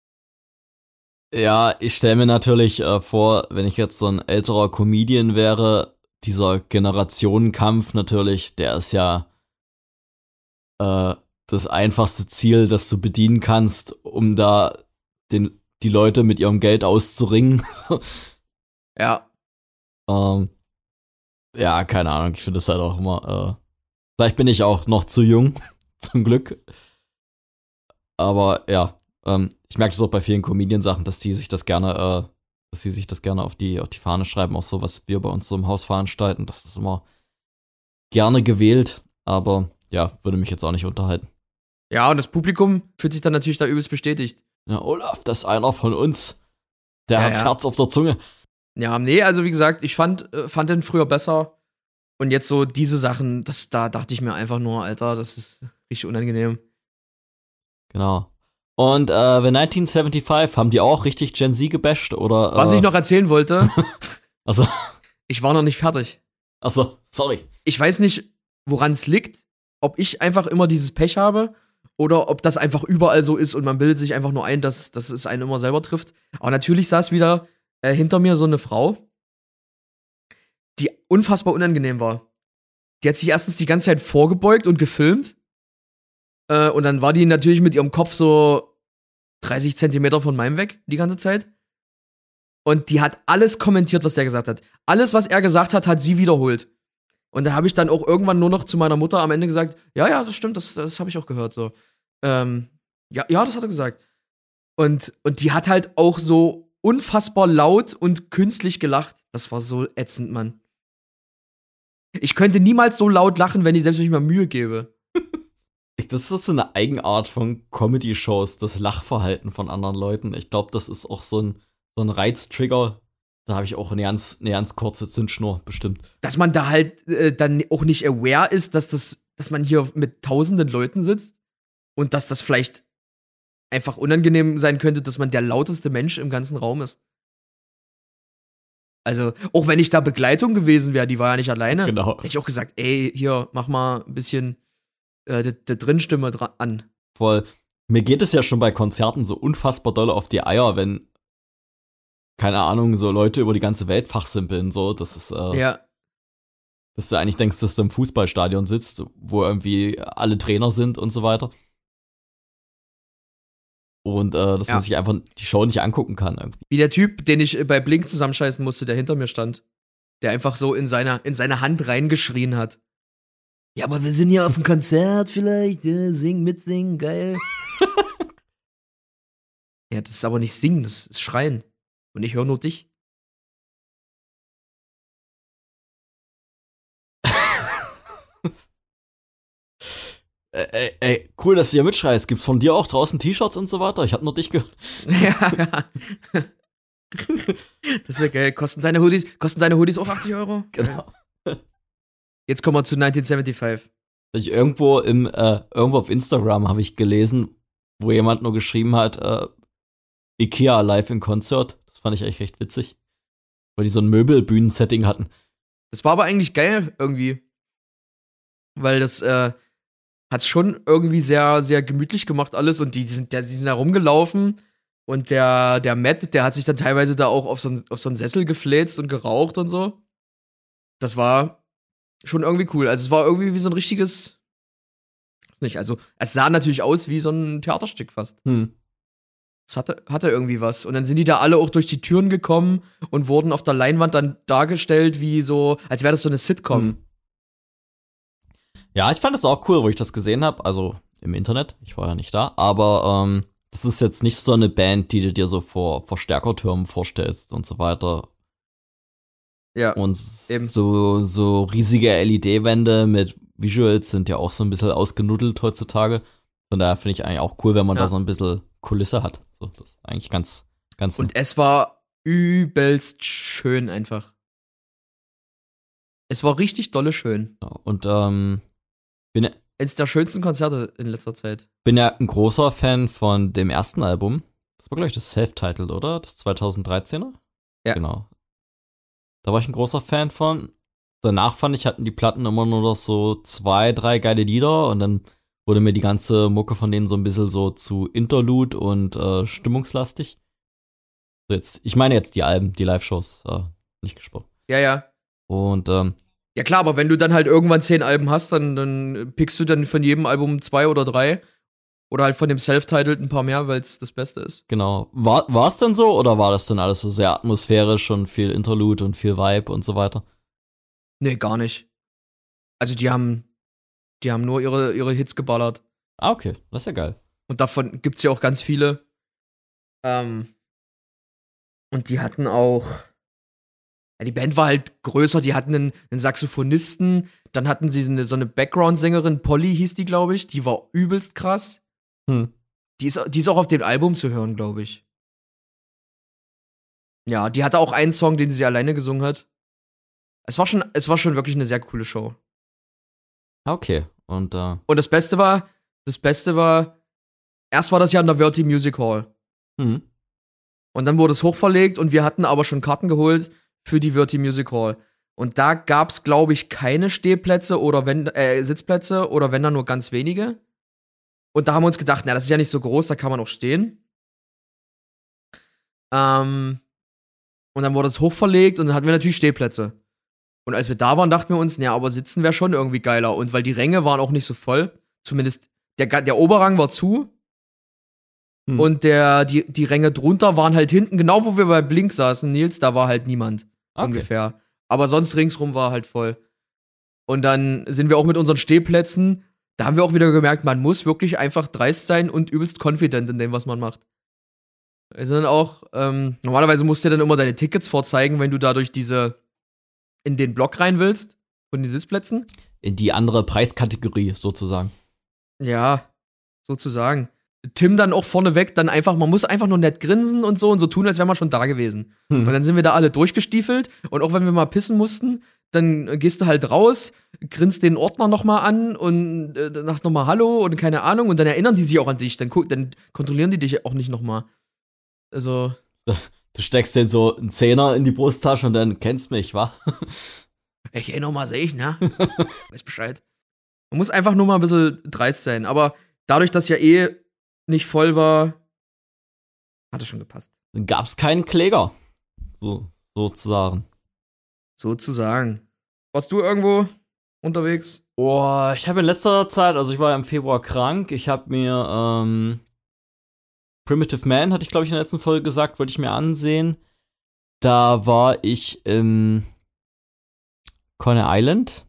Ja, ich stelle mir natürlich äh, vor, wenn ich jetzt so ein älterer Comedian wäre, dieser Generationenkampf natürlich, der ist ja äh, das einfachste Ziel, das du bedienen kannst, um da den die Leute mit ihrem Geld auszuringen. Ja. ähm, ja, keine Ahnung, ich finde das halt auch immer, äh, vielleicht bin ich auch noch zu jung, zum Glück. Aber ja, ähm, ich merke es auch bei vielen Comedian-Sachen, dass die sich das gerne, äh, dass sie sich das gerne auf die, auf die Fahne schreiben, auch so, was wir bei uns so im Haus veranstalten. Das ist immer gerne gewählt, aber ja, würde mich jetzt auch nicht unterhalten. Ja, und das Publikum fühlt sich dann natürlich da übelst bestätigt. Ja, Olaf, das ist einer von uns. Der Ja, hat's ja. Herz auf der Zunge. Ja, nee, also wie gesagt, ich fand, äh, fand den früher besser. Und jetzt so diese Sachen, das, da dachte ich mir einfach nur, Alter, das ist richtig unangenehm. Genau. Und äh, The neunzehnhundertfünfundsiebzig, haben die auch richtig Gen Z gebasht? Oder, äh, Was ich noch erzählen wollte, Also, ich war noch nicht fertig. also, sorry. Ich weiß nicht, woran es liegt, ob ich einfach immer dieses Pech habe oder ob das einfach überall so ist und man bildet sich einfach nur ein, dass, dass es einen immer selber trifft. Aber natürlich saß wieder äh, hinter mir so eine Frau, die unfassbar unangenehm war. Die hat sich erstens die ganze Zeit vorgebeugt und gefilmt. Äh, und dann war die natürlich mit ihrem Kopf so dreißig Zentimeter von meinem weg die ganze Zeit. Und die hat alles kommentiert, was der gesagt hat. Alles, was er gesagt hat, hat sie wiederholt. Und da habe ich dann auch irgendwann nur noch zu meiner Mutter am Ende gesagt, ja, ja, das stimmt, das, das habe ich auch gehört. So. Ähm, ja, ja, das hat er gesagt. Und, und die hat halt auch so unfassbar laut und künstlich gelacht. Das war so ätzend, Mann. Ich könnte niemals so laut lachen, wenn ich selbst mich mal Mühe gebe. Das ist so eine Eigenart von Comedy-Shows, das Lachverhalten von anderen Leuten. Ich glaube, das ist auch so ein, so ein Reiztrigger. Da habe ich auch eine ganz, eine ganz kurze Zündschnur, bestimmt. Dass man da halt äh, dann auch nicht aware ist, dass, das, dass man hier mit tausenden Leuten sitzt und dass das vielleicht einfach unangenehm sein könnte, dass man der lauteste Mensch im ganzen Raum ist. Also, auch wenn ich da Begleitung gewesen wäre, die war ja nicht alleine, Genau. hätte ich auch gesagt, ey, hier, mach mal ein bisschen äh, die, die Drinstimme dran an. Voll. Mir geht es ja schon bei Konzerten so unfassbar doll auf die Eier, wenn, keine Ahnung, so Leute über die ganze Welt fachsimpeln, so, das ist, äh, Ja. dass du eigentlich denkst, dass du im Fußballstadion sitzt, wo irgendwie alle Trainer sind und so weiter. Und äh, dass Ja. man sich einfach die Show nicht angucken kann irgendwie. Wie der Typ, den ich bei Blink zusammenscheißen musste, der hinter mir stand. Der einfach so in seiner, in seine Hand reingeschrien hat. Ja, aber wir sind ja auf dem Konzert vielleicht. Ja, singen, mitsingen, geil. Ja, das ist aber nicht singen, das ist schreien. Und ich höre nur dich. Ey, ey, ey, cool, dass du hier mitschreist. Gibt's von dir auch draußen T-Shirts und so weiter? Ich hab nur dich gehört. Ja, ja. Das wäre geil. Kosten deine Hoodies, kosten deine Hoodies auch achtzig Euro? Genau. Jetzt kommen wir zu neunzehnhundertfünfundsiebzig. Ich irgendwo im, äh, irgendwo auf Instagram habe ich gelesen, wo jemand nur geschrieben hat, äh, Ikea live in Konzert. Das fand ich echt recht witzig. Weil die so ein Möbelbühnen-Setting hatten. Das war aber eigentlich geil irgendwie. Weil das, äh, hat's schon irgendwie sehr, sehr gemütlich gemacht alles und die, die sind, die sind da rumgelaufen und der, der Matt, der hat sich dann teilweise da auch auf so, einen, auf so einen Sessel gefläzt und geraucht und so. Das war schon irgendwie cool. Also es war irgendwie wie so ein richtiges, weiß nicht, also es sah natürlich aus wie so ein Theaterstück fast. Hm. Es hatte, hatte irgendwie was. Und dann sind die da alle auch durch die Türen gekommen und wurden auf der Leinwand dann dargestellt wie so, als wäre das so eine Sitcom. Hm. Ja, ich fand das auch cool, wo ich das gesehen habe. Also im Internet, ich war ja nicht da. Aber ähm, das ist jetzt nicht so eine Band, die du dir so vor Verstärkertürmen vorstellst und so weiter. Ja, Und eben. so, so riesige L E D-Wände mit Visuals sind ja auch so ein bisschen ausgenuddelt heutzutage. Von daher finde ich eigentlich auch cool, wenn man Ja. da so ein bisschen Kulisse hat. So, das ist eigentlich ganz, ganz Und es war übelst schön einfach. Es war richtig dolle schön. nett. Und ähm, bin, Eines der schönsten Konzerte in letzter Zeit. bin ja ein großer Fan von dem ersten Album. Das war, glaube ich, das Self-Titled, oder? Das zweitausenddreizehner? Ja. Genau. Da war ich ein großer Fan von. Danach fand ich, hatten die Platten immer nur noch so zwei, drei geile Lieder und dann wurde mir die ganze Mucke von denen so ein bisschen so zu Interlude und äh, stimmungslastig. So jetzt, ich meine jetzt die Alben, die Live-Shows, äh, nicht gesprochen. Ja, ja. Und ähm, Ja klar, aber wenn du dann halt irgendwann zehn Alben hast, dann, dann pickst du dann von jedem Album zwei oder drei. Oder halt von dem Self-Titled ein paar mehr, weil es das Beste ist. genau. War war es denn so oder war das dann alles so sehr atmosphärisch und viel Interlude und viel Vibe und so weiter? Nee, gar nicht. Also die haben, die haben nur ihre, ihre Hits geballert. Ah, okay. Das ist ja geil. Und davon gibt's ja auch ganz viele. Ähm, und die hatten auch. Ja, die Band war halt größer, die hatten einen, einen Saxophonisten, dann hatten sie eine, so eine Background-Sängerin, Polly hieß die, glaube ich, die war übelst krass. Hm. Die ist, die ist auch auf dem Album zu hören, glaube ich. Ja, die hatte auch einen Song, den sie alleine gesungen hat. Es war schon, es war schon wirklich eine sehr coole Show. Okay. Und äh, Und das Beste war, das Beste war, erst war das ja in der Verti Music Hall. hm. Und dann wurde es hochverlegt und wir hatten aber schon Karten geholt für die Verti Music Hall. Und da gab's, glaube ich, keine Stehplätze oder wenn, äh, Sitzplätze oder wenn dann nur ganz wenige. Und da haben wir uns gedacht, na, das ist ja nicht so groß, da kann man auch stehen. Ähm, und dann wurde es hochverlegt und dann hatten wir natürlich Stehplätze. Und als wir da waren, dachten wir uns, na, aber sitzen wäre schon irgendwie geiler. Und weil die Ränge waren auch nicht so voll, zumindest der, der Oberrang war zu. Hm. Und der, die, die Ränge drunter waren halt hinten, genau wo wir bei Blink saßen, Nils, da war halt niemand. Okay. Ungefähr. Aber sonst ringsrum war halt voll. Und dann sind wir auch mit unseren Stehplätzen, da haben wir auch wieder gemerkt, man muss wirklich einfach dreist sein und übelst confident in dem, was man macht. Also dann auch, ähm, normalerweise musst du ja dann immer deine Tickets vorzeigen, wenn du da durch diese, in den Block rein willst, von den Sitzplätzen. In die andere Preiskategorie sozusagen. Ja, sozusagen. Tim dann auch vorneweg, dann einfach, man muss einfach nur nett grinsen und so und so tun, als wäre man schon da gewesen. Hm. Und dann sind wir da alle durchgestiefelt und auch wenn wir mal pissen mussten, dann gehst du halt raus, grinst den Ordner nochmal an und äh, dann sagst nochmal Hallo und keine Ahnung und dann erinnern die sich auch an dich, dann, guck, dann kontrollieren die dich auch nicht nochmal. Also. Du steckst den so einen Zehner in die Brusttasche und dann kennst mich, wa? Ich erinnere mal sich, ne? Weiß Bescheid. Man muss einfach nur mal ein bisschen dreist sein, aber dadurch, dass ja eh nicht voll war, hat es schon gepasst. Dann gab's keinen Kläger. So, sozusagen. Sozusagen. Warst du irgendwo unterwegs? Oh, ich habe in letzter Zeit, also ich war ja im Februar krank, ich habe mir ähm, Primitive Man, hatte ich glaube ich in der letzten Folge gesagt, wollte ich mir ansehen. Da war ich im Coney Island.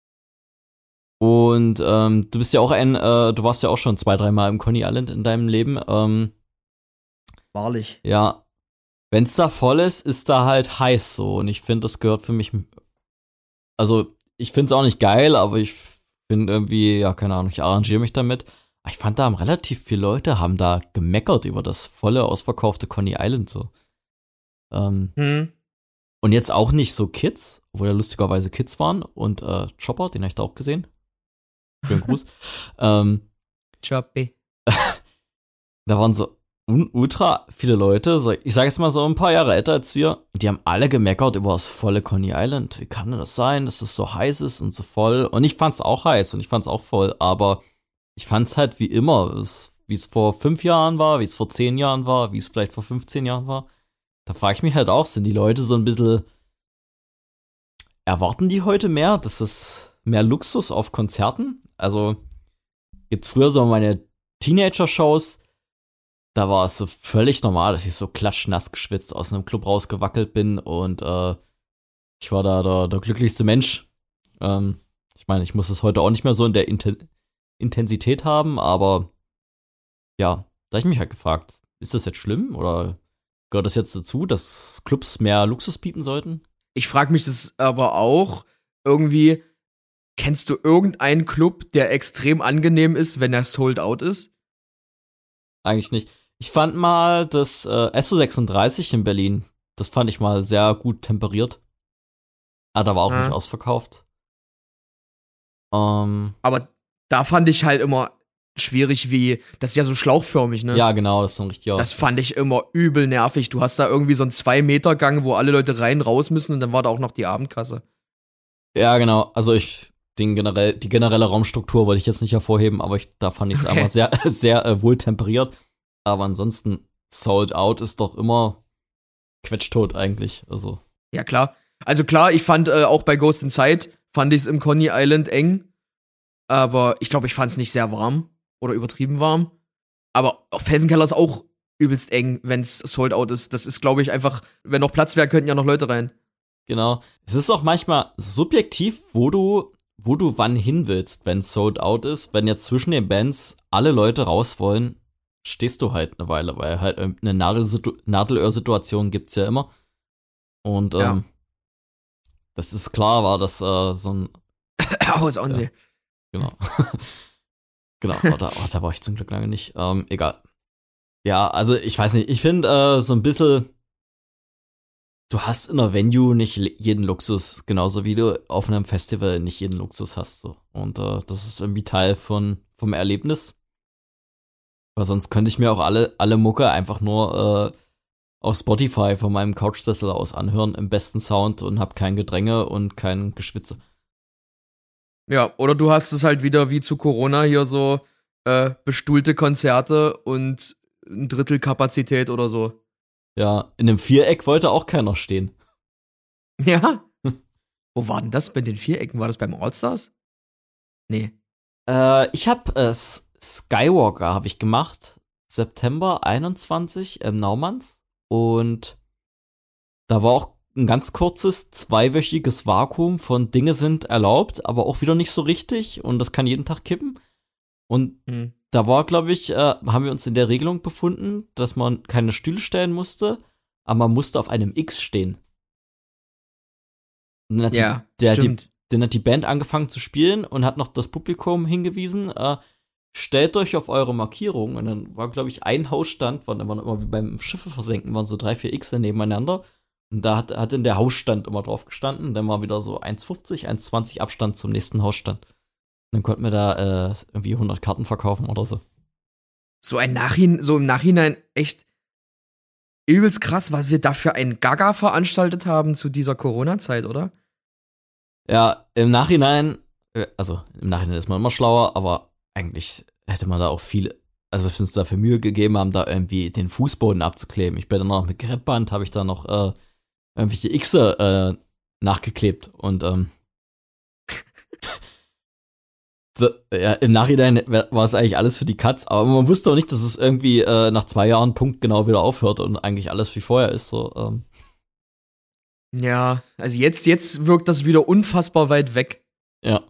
Und ähm, du bist ja auch ein, äh, du warst ja auch schon zwei, dreimal im Coney Island in deinem Leben. Ähm, Wahrlich. ja, wenn's da voll ist, ist da halt heiß so. Und ich finde, das gehört für mich. Also, ich finde es auch nicht geil, aber ich finde irgendwie, ja, keine Ahnung, ich arrangiere mich damit. Ich fand, da haben relativ viele Leute haben da gemeckert über das volle, ausverkaufte Coney Island so. Ähm, Hm. und jetzt auch nicht so Kids, obwohl ja lustigerweise Kids waren. Und äh, Chopper, den habe ich da auch gesehen. Schönen Gruß. ähm, Choppy. da waren so un- ultra viele Leute, so, ich sage jetzt mal so ein paar Jahre älter als wir, und die haben alle gemeckert über das volle Coney Island. Wie kann denn das sein, dass es so heiß ist und so voll? Und ich fand's auch heiß und ich fand's auch voll, aber ich fand's halt wie immer, wie es vor fünf Jahren war, wie es vor zehn Jahren war, wie es vielleicht vor fünfzehn Jahren war. Da frage ich mich halt auch, sind die Leute so ein bisschen, erwarten die heute mehr? Das ist mehr Luxus auf Konzerten? Also, gibt's früher so meine Teenager-Shows, da war es so völlig normal, dass ich so klatschnass geschwitzt aus einem Club rausgewackelt bin und äh, ich war da der, der glücklichste Mensch. Ähm, ich meine, ich muss es heute auch nicht mehr so in der Inten- Intensität haben, aber ja, da hab ich mich halt gefragt, ist das jetzt schlimm oder gehört das jetzt dazu, dass Clubs mehr Luxus bieten sollten? Ich frage mich das aber auch irgendwie, kennst du irgendeinen Club, der extrem angenehm ist, wenn er sold out ist? Eigentlich nicht. Ich fand mal das äh, S O sechsunddreißig in Berlin, das fand ich mal sehr gut temperiert. Ah, da war auch Ja. nicht ausverkauft. Ähm, Aber da fand ich halt immer schwierig, wie, das ist ja so schlauchförmig, ne? ja, genau, das ist so ein richtiger. Das fand ich immer übel nervig. Du hast da irgendwie so einen zwei Meter Gang, wo alle Leute rein, raus müssen und dann war da auch noch die Abendkasse. Ja, genau. Also ich, den generell, die generelle Raumstruktur wollte ich jetzt nicht hervorheben, aber ich, da fand ich es Okay. einfach sehr, sehr äh, wohl temperiert. Aber ansonsten, Sold Out ist doch immer quetschtot eigentlich. Also, Ja, klar. Also klar, ich fand äh, auch bei Ghost Inside, fand ich es im Coney Island eng. Aber ich glaube, ich fand es nicht sehr warm oder übertrieben warm. Aber auf Felsenkeller ist auch übelst eng, wenn es sold out ist. Das ist, glaube ich, einfach, wenn noch Platz wäre, könnten ja noch Leute rein. genau. Es ist auch manchmal subjektiv, wo du, wo du wann hin willst, wenn es Sold Out ist. Wenn jetzt zwischen den Bands alle Leute raus wollen, stehst du halt eine Weile, weil halt eine Nadelsitu- Nadelöhr-Situation gibt's ja immer. Und ähm, Ja. das ist klar, war das äh, so ein Aus Onsee. Genau. genau, oh, da, oh, da war ich zum Glück lange nicht. Ähm, egal. Ja, also ich weiß nicht, ich finde äh, so ein bisschen, du hast in einer Venue nicht jeden Luxus, genauso wie du auf einem Festival nicht jeden Luxus hast. So. Und äh, das ist irgendwie Teil von, vom Erlebnis. Weil sonst könnte ich mir auch alle, alle Mucke einfach nur äh, auf Spotify von meinem Couchsessel aus anhören, im besten Sound und hab kein Gedränge und kein Geschwitze. Ja, oder du hast es halt wieder wie zu Corona hier so äh, bestuhlte Konzerte und ein Drittel Kapazität oder so. Ja, in einem Viereck wollte auch keiner stehen. Ja? Wo war denn das bei den Vierecken? War das beim Allstars? Nee. Äh, ich hab äh, S- Skywalker habe ich gemacht, September einundzwanzig im Naumanns. Und da war auch ein ganz kurzes, zweiwöchiges Vakuum von Dinge sind erlaubt, aber auch wieder nicht so richtig und das kann jeden Tag kippen. Und Hm. da war, glaube ich, äh, haben wir uns in der Regelung befunden, dass man keine Stühle stellen musste, aber man musste auf einem X stehen. Und dann hat Ja, die, der, die, stimmt. dann hat die Band angefangen zu spielen und hat noch das Publikum hingewiesen, äh, stellt euch auf eure Markierung. Und dann war, glaube ich, ein Hausstand, waren immer, immer wie beim Schiffe versenken, waren so drei, vier X nebeneinander. Und da hat, hat in der Hausstand immer drauf gestanden. Dann war wieder so eins fünfzig, eins zwanzig Abstand zum nächsten Hausstand. Und dann konnten wir da äh, irgendwie hundert Karten verkaufen oder so. So ein Nachhinein, so im Nachhinein echt übelst krass, was wir da für ein Gaga veranstaltet haben zu dieser Corona-Zeit, oder? Ja, im Nachhinein, äh, also im Nachhinein ist man immer schlauer, aber eigentlich hätte man da auch viel, also was wir uns da für Mühe gegeben haben, da irgendwie den Fußboden abzukleben. Ich bin dann noch mit Kreppband, habe ich da noch äh, irgendwelche Xe äh, nachgeklebt und ähm, Ja, im Nachhinein war es eigentlich alles für die Katz, aber man wusste auch nicht, dass es irgendwie äh, nach zwei Jahren punktgenau wieder aufhört und eigentlich alles wie vorher ist. So, ähm. Ja, also jetzt, jetzt wirkt das wieder unfassbar weit weg. Ja.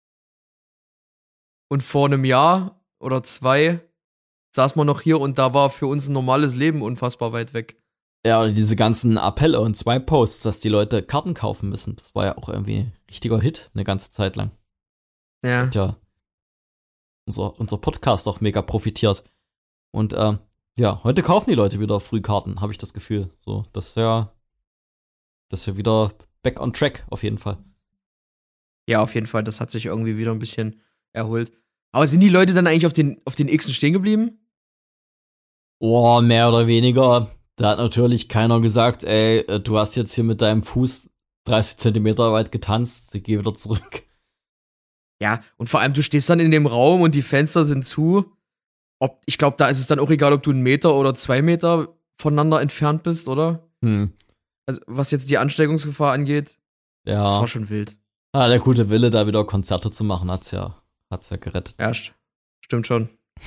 Und vor einem Jahr oder zwei saß man noch hier und da war für uns ein normales Leben unfassbar weit weg. Ja, oder diese ganzen Appelle und zwei Posts, dass die Leute Karten kaufen müssen. Das war ja auch irgendwie ein richtiger Hit eine ganze Zeit lang. Ja. Und ja, unser, unser Podcast auch mega profitiert. Und ähm, ja, heute kaufen die Leute wieder Frühkarten, habe ich das Gefühl. So, das ist ja, das ist ja wieder back on track, auf jeden Fall. Ja, auf jeden Fall, das hat sich irgendwie wieder ein bisschen erholt. Aber sind die Leute dann eigentlich auf den, auf den Xen stehen geblieben? Oh, mehr oder weniger. Da hat natürlich keiner gesagt, ey, du hast jetzt hier mit deinem Fuß dreißig Zentimeter weit getanzt, ich gehe wieder zurück. Ja, und vor allem, du stehst dann in dem Raum und die Fenster sind zu. Ob, ich glaube, da ist es dann auch egal, ob du einen Meter oder zwei Meter voneinander entfernt bist, oder? Hm. Also, was jetzt die Ansteckungsgefahr angeht, ja. Das war schon wild. Ah, der gute Wille, da wieder Konzerte zu machen, hat's ja, hat's ja gerettet. Ja, st- stimmt schon.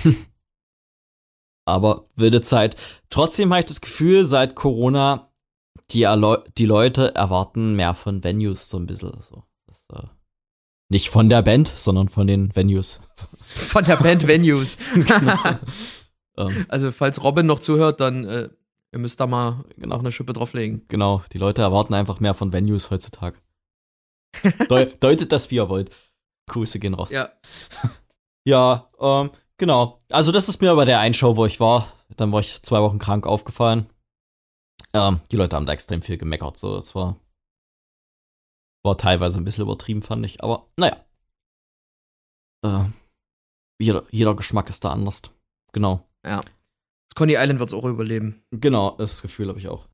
Aber wilde Zeit. Trotzdem habe ich das Gefühl, seit Corona, die, Erleu- die Leute erwarten mehr von Venues so ein bisschen. So. Das, äh, nicht von der Band, sondern von den Venues. Von der Band Venues. ähm, Also, falls Robin noch zuhört, dann äh, ihr müsst da mal noch eine Schippe drauflegen. Genau, die Leute erwarten einfach mehr von Venues heutzutage. Deu- deutet das, wie ihr wollt. Grüße gehen raus. Ja. Ja, ähm, genau. Also das ist mir bei der einen Show, wo ich war. Dann war ich zwei Wochen krank aufgefallen. Ähm, die Leute haben da extrem viel gemeckert. So, das war, war teilweise ein bisschen übertrieben, fand ich. Aber naja. Äh, jeder, jeder Geschmack ist da anders. Genau. Ja. Das Coney Island wird's auch überleben. Genau, das Gefühl habe ich auch.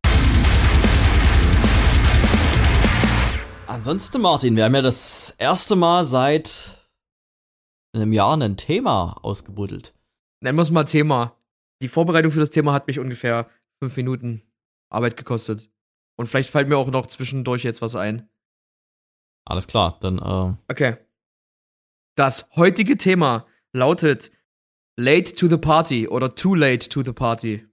Ansonsten, Martin, wir haben ja das erste Mal seit einem Jahr ein Thema ausgebuddelt. Nennen wir es mal Thema. Die Vorbereitung für das Thema hat mich ungefähr fünf Minuten Arbeit gekostet. Und vielleicht fällt mir auch noch zwischendurch jetzt was ein. Alles klar, dann, äh. Okay. Das heutige Thema lautet Late to the Party oder Too Late to the Party.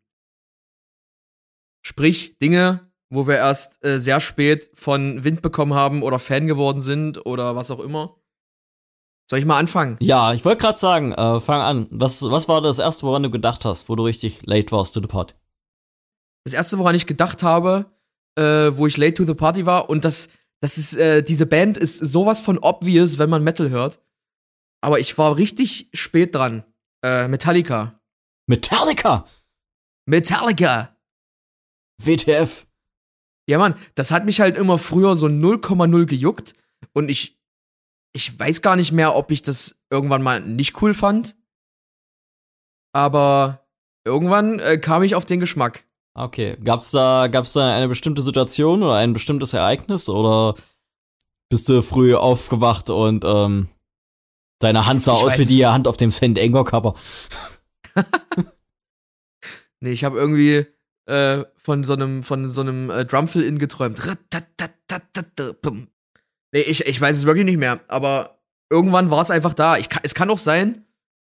Sprich, Dinge, wo wir erst äh, sehr spät von Wind bekommen haben oder Fan geworden sind oder was auch immer. Soll ich mal anfangen? Ja, ich wollte gerade sagen, äh, fang an. Was, was war das erste, woran du gedacht hast, wo du richtig late warst to the party? Das erste, woran ich gedacht habe, äh, wo ich late to the party war, und das, das ist, äh, diese Band ist sowas von obvious, wenn man Metal hört. Aber ich war richtig spät dran. Äh, Metallica. Metallica! Metallica! W T F. Ja, Mann, das hat mich halt immer früher so null Komma null gejuckt. Und ich, ich weiß gar nicht mehr, ob ich das irgendwann mal nicht cool fand. Aber irgendwann äh, kam ich auf den Geschmack. Okay, gab's da, gab's da eine bestimmte Situation oder ein bestimmtes Ereignis? Oder bist du früh aufgewacht und ähm, deine Hand sah Ich aus weiß wie es- die Hand auf dem Saint Anger Cover? Nee, ich habe irgendwie äh, von so einem von so einem äh, Drumfill-In geträumt. Ratatatatatatum. Nee, ich, ich weiß es wirklich nicht mehr. Aber irgendwann war es einfach da. Ich, kann- es kann auch sein,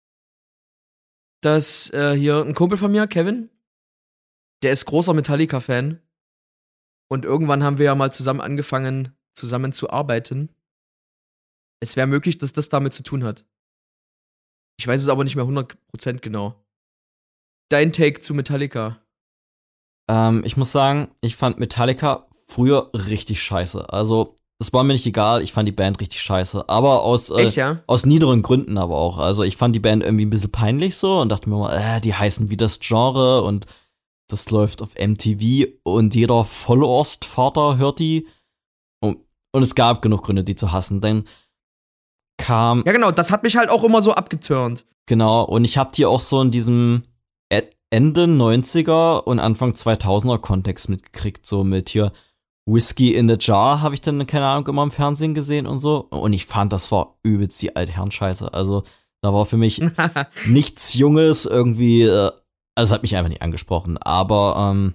dass äh, hier ein Kumpel von mir, Kevin, der ist großer Metallica-Fan. Und irgendwann haben wir ja mal zusammen angefangen, zusammen zu arbeiten. Es wäre möglich, dass das damit zu tun hat. Ich weiß es aber nicht mehr hundert Prozent genau. Dein Take zu Metallica. Ähm, ich muss sagen, ich fand Metallica früher richtig scheiße. Also, es war mir nicht egal, ich fand die Band richtig scheiße. Aber aus, äh, Echt, ja? aus niederen Gründen aber auch. Also, ich fand die Band irgendwie ein bisschen peinlich so und dachte mir mal, äh, die heißen wie das Genre und das läuft auf M T V und jeder Vollostvater hört die. Und, und es gab genug Gründe, die zu hassen. Dann kam, Ja, genau, das hat mich halt auch immer so abgeturnt. genau, und ich hab die auch so in diesem E- Ende neunziger und Anfang zweitausender Kontext mitgekriegt, so mit hier Whiskey in the Jar habe ich dann, keine Ahnung, immer im Fernsehen gesehen und so. Und ich fand, das war übelst die Altherrenscheiße. Also, da war für mich nichts Junges irgendwie, äh, also es hat mich einfach nicht angesprochen. Aber ähm,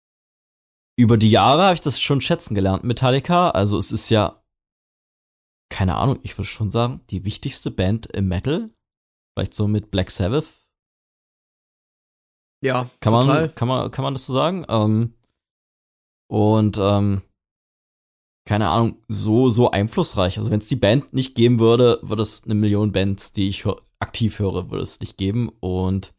über die Jahre habe ich das schon schätzen gelernt, Metallica. Also es ist ja keine Ahnung, ich würde schon sagen, die wichtigste Band im Metal. Vielleicht so mit Black Sabbath. Ja, Kann total. man, kann man, kann man das so sagen? Ähm, und, ähm, keine Ahnung, so, so einflussreich. Also wenn es die Band nicht geben würde, würde es eine Million Bands, die ich hör, aktiv höre, würde es nicht geben. Und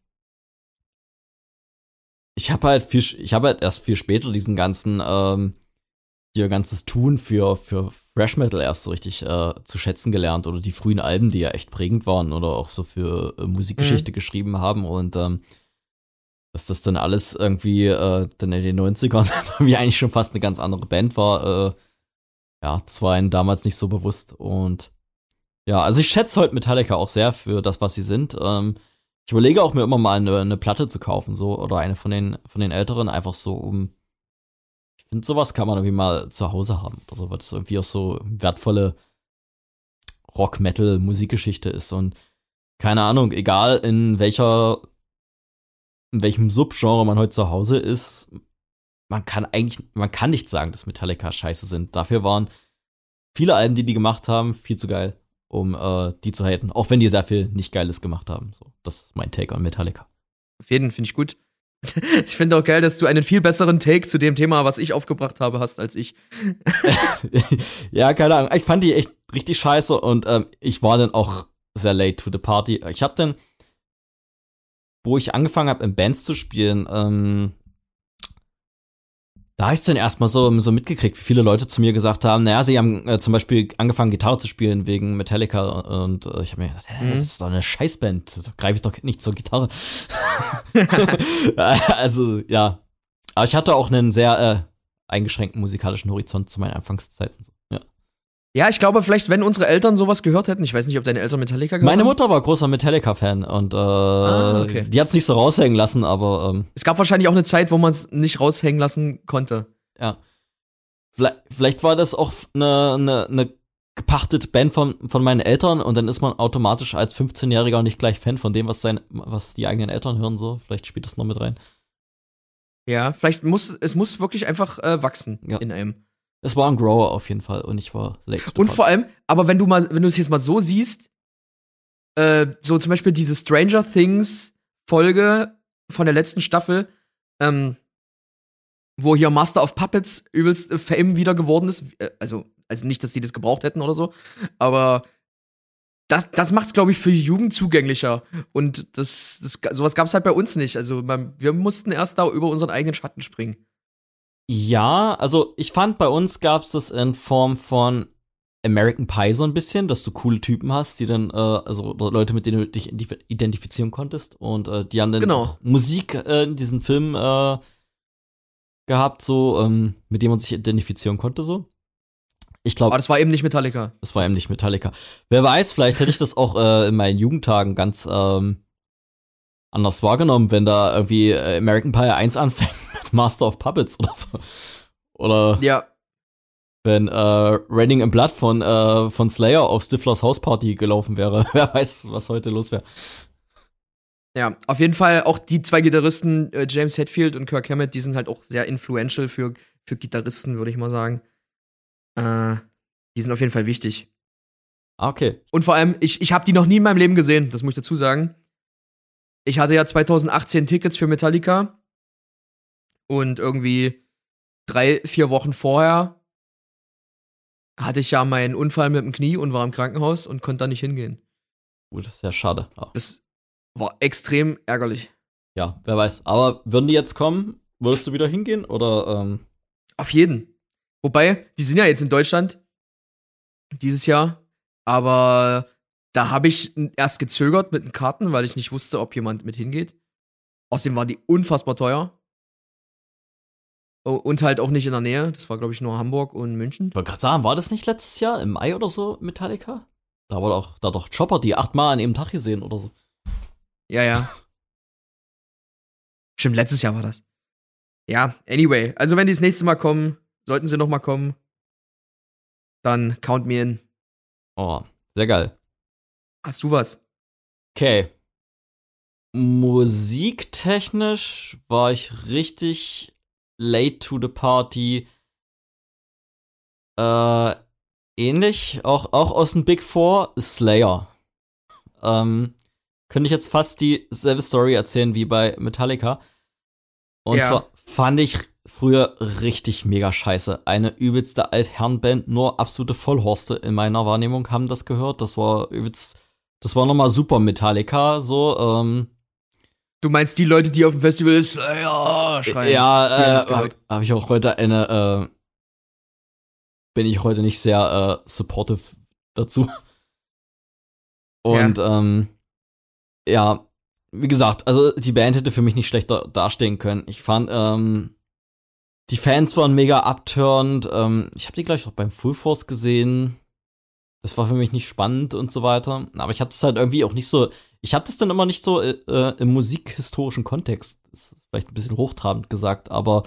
ich habe halt viel, ich habe halt erst viel später diesen ganzen, ähm, ihr ganzes Tun für, für Thrash Metal erst so richtig äh, zu schätzen gelernt oder die frühen Alben, die ja echt prägend waren oder auch so für äh, Musikgeschichte mhm. geschrieben haben und ähm, dass das dann alles irgendwie äh, dann in den neunzigern wie eigentlich schon fast eine ganz andere Band war, äh, ja, das war ihnen damals nicht so bewusst und ja, also ich schätze heute Metallica auch sehr für das, was sie sind. Ähm, ich überlege auch mir immer mal eine, eine Platte zu kaufen, so, oder eine von den, von den älteren, einfach so, um ich finde, sowas kann man irgendwie mal zu Hause haben. Also, weil das irgendwie auch so wertvolle Rock-Metal-Musikgeschichte ist. Und keine Ahnung, egal in welcher, in welchem Subgenre man heute zu Hause ist, man kann eigentlich, man kann nicht sagen, dass Metallica scheiße sind. Dafür waren viele Alben, die die gemacht haben, viel zu geil, um äh, die zu haten. Auch wenn die sehr viel nicht Geiles gemacht haben. So, das ist mein Take on Metallica. Auf jeden finde ich gut. Ich finde auch geil, dass du einen viel besseren Take zu dem Thema, was ich aufgebracht habe, hast als ich. Ja, keine Ahnung. Ich fand die echt richtig scheiße und ähm, ich war dann auch sehr late to the party. Ich hab dann, wo ich angefangen habe, in Bands zu spielen, ähm, da habe ich dann erstmal so, so mitgekriegt, wie viele Leute zu mir gesagt haben, naja, sie haben äh, zum Beispiel angefangen, Gitarre zu spielen wegen Metallica und äh, ich habe mir gedacht, hä, das ist doch eine Scheißband, da greife ich doch nicht zur Gitarre. Also, ja. Aber ich hatte auch einen sehr äh, eingeschränkten musikalischen Horizont zu meinen Anfangszeiten. Ja. Ja, ich glaube, vielleicht, wenn unsere Eltern sowas gehört hätten, ich weiß nicht, ob deine Eltern Metallica gehört Meine haben. Mutter war großer Metallica-Fan und äh, ah, okay. die hat es nicht so raushängen lassen, aber ähm, es gab wahrscheinlich auch eine Zeit, wo man es nicht raushängen lassen konnte. Ja. Vielleicht, vielleicht war das auch eine, eine, eine gepachtete Band von, von meinen Eltern und dann ist man automatisch als fünfzehnjähriger nicht gleich Fan von dem, was, sein, was die eigenen Eltern hören. So. Vielleicht spielt das noch mit rein. Ja, vielleicht muss es muss wirklich einfach äh, wachsen ja. in einem. Es war ein Grower auf jeden Fall und ich war late. Und vor allem, aber wenn du mal, wenn du es jetzt mal so siehst, äh, so zum Beispiel diese Stranger Things Folge von der letzten Staffel, ähm, wo hier Master of Puppets übelst äh, Fame wieder geworden ist, äh, also, also nicht, dass die das gebraucht hätten oder so, aber das, das macht's, glaube ich, für die Jugend zugänglicher. Und das, das, sowas gab's halt bei uns nicht. Also man, wir mussten erst da über unseren eigenen Schatten springen. Ja, also ich fand, bei uns gab's das in Form von American Pie so ein bisschen, dass du coole Typen hast, die dann, äh, also Leute, mit denen du dich identifizieren konntest. Und äh, die haben dann genau. auch Musik äh, in diesen Film äh, gehabt, so, ähm, mit dem man sich identifizieren konnte, so. Ich glaube. Aber das war eben nicht Metallica. Das war eben nicht Metallica. Wer weiß, vielleicht hätte ich das auch äh, in meinen Jugendtagen ganz ähm, anders wahrgenommen, wenn da irgendwie äh, American Pie eins anfängt mit Master of Puppets oder so. Oder ja. wenn äh, Raining in Blood von, äh, von Slayer auf Stiflers Hausparty gelaufen wäre. Wer weiß, was heute los wäre. Ja, auf jeden Fall auch die zwei Gitarristen, äh, James Hetfield und Kirk Hammett, die sind halt auch sehr influential für, für Gitarristen, würde ich mal sagen. Äh, die sind auf jeden Fall wichtig. Okay. Und vor allem, ich, ich habe die noch nie in meinem Leben gesehen, das muss ich dazu sagen. Ich hatte ja zwanzig achtzehn Tickets für Metallica. Und irgendwie drei, vier Wochen vorher hatte ich ja meinen Unfall mit dem Knie und war im Krankenhaus und konnte da nicht hingehen. Gut, das ist ja schade. Oh. Das war extrem ärgerlich. Ja, wer weiß. Aber würden die jetzt kommen, würdest du wieder hingehen? Oder, ähm Auf jeden. Wobei, die sind ja jetzt in Deutschland dieses Jahr, aber da habe ich erst gezögert mit den Karten, weil ich nicht wusste, ob jemand mit hingeht. Außerdem waren die unfassbar teuer. Und halt auch nicht in der Nähe. Das war, glaube ich, nur Hamburg und München. Ich wollte gerade sagen, war das nicht letztes Jahr im Mai oder so Metallica? Da war doch, da doch Chopper die achtmal an einem Tag gesehen oder so. Ja, ja. Stimmt, letztes Jahr war das. Ja, anyway. Also, wenn die das nächste Mal kommen, sollten sie noch mal kommen, dann count me in. Oh, sehr geil. Hast du was? Okay. Musiktechnisch war ich richtig late to the party. Äh, ähnlich, auch, auch aus dem Big Four, Slayer. Ähm, könnte ich jetzt fast dieselbe Story erzählen wie bei Metallica. Und Ja. zwar fand ich früher richtig mega scheiße. Eine übelste Altherrenband, nur absolute Vollhorste in meiner Wahrnehmung haben das gehört. Das war übelst, das war nochmal super Metallica, so, ähm. Du meinst die Leute, die auf dem Festival Slayer schreien? Ja, äh, habe hab ich auch heute eine, äh, bin ich heute nicht sehr äh, supportive dazu. Und, ja. ähm, ja, wie gesagt, also die Band hätte für mich nicht schlechter dastehen können. Ich fand, ähm, die Fans waren mega upturned. Ähm, ich habe die gleich auch beim Full Force gesehen. Das war für mich nicht spannend und so weiter. Aber ich habe das halt irgendwie auch nicht so. Ich habe das dann immer nicht so äh, im musikhistorischen Kontext. Das ist vielleicht ein bisschen hochtrabend gesagt, aber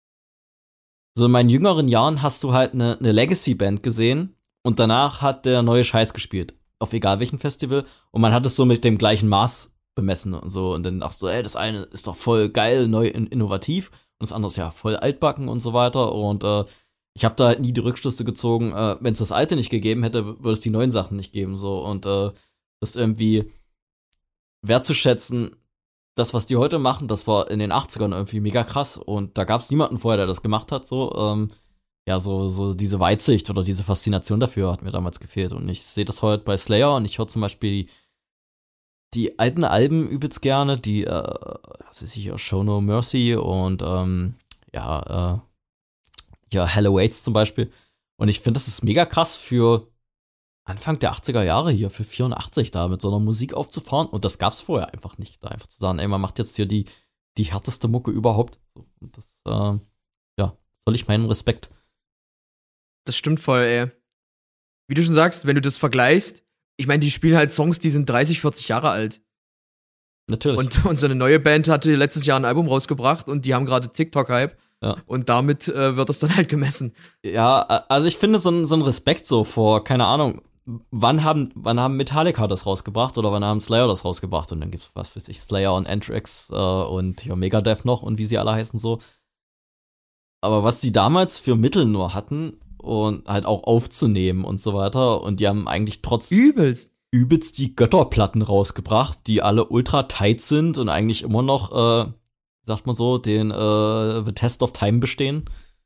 so in meinen jüngeren Jahren hast du halt eine, eine Legacy-Band gesehen und danach hat der neue Scheiß gespielt. Auf egal welchem Festival. Und man hat es so mit dem gleichen Maß bemessen und so. Und dann dachte so, ey, das eine ist doch voll geil, neu, innovativ. Und das andere ist ja voll altbacken und so weiter. Und äh, ich habe da halt nie die Rückschlüsse gezogen, äh, wenn es das alte nicht gegeben hätte, würde es die neuen Sachen nicht geben. So. Und äh, das irgendwie wertzuschätzen, das, was die heute machen, das war in den achtzigern irgendwie mega krass. Und da gab es niemanden vorher, der das gemacht hat. So, ähm, ja, so, so diese Weitsicht oder diese Faszination dafür hat mir damals gefehlt. Und ich sehe das heute bei Slayer und ich höre zum Beispiel die, die alten Alben übelst gerne, die, äh, was ist hier, Show No Mercy und, ähm, ja, äh, ja, Hello Waits zum Beispiel. Und ich finde, das ist mega krass für Anfang der achtziger Jahre hier, für vierundachtzig da mit so einer Musik aufzufahren. Und das gab's vorher einfach nicht. Da einfach zu sagen, ey, man macht jetzt hier die, die härteste Mucke überhaupt. Und das, äh, ja, soll ich meinen Respekt. Das stimmt voll, ey. Wie du schon sagst, wenn du das vergleichst, ich meine, die spielen halt Songs, die sind dreißig, vierzig Jahre alt. Natürlich. Und unsere neue Band hatte letztes Jahr ein Album rausgebracht und die haben gerade TikTok-Hype. Ja. Und damit äh, wird das dann halt gemessen. Ja, also ich finde so ein, so ein Respekt so vor, keine Ahnung, wann haben, wann haben Metallica das rausgebracht oder wann haben Slayer das rausgebracht? Und dann gibt's, was weiß ich, Slayer und Anthrax äh, und ja, Megadeth noch und wie sie alle heißen so. Aber was die damals für Mittel nur hatten und halt auch aufzunehmen und so weiter und die haben eigentlich trotz übelst übelst die Götterplatten rausgebracht, die alle ultra tight sind und eigentlich immer noch, äh, sagt man so, den äh, The Test of Time bestehen.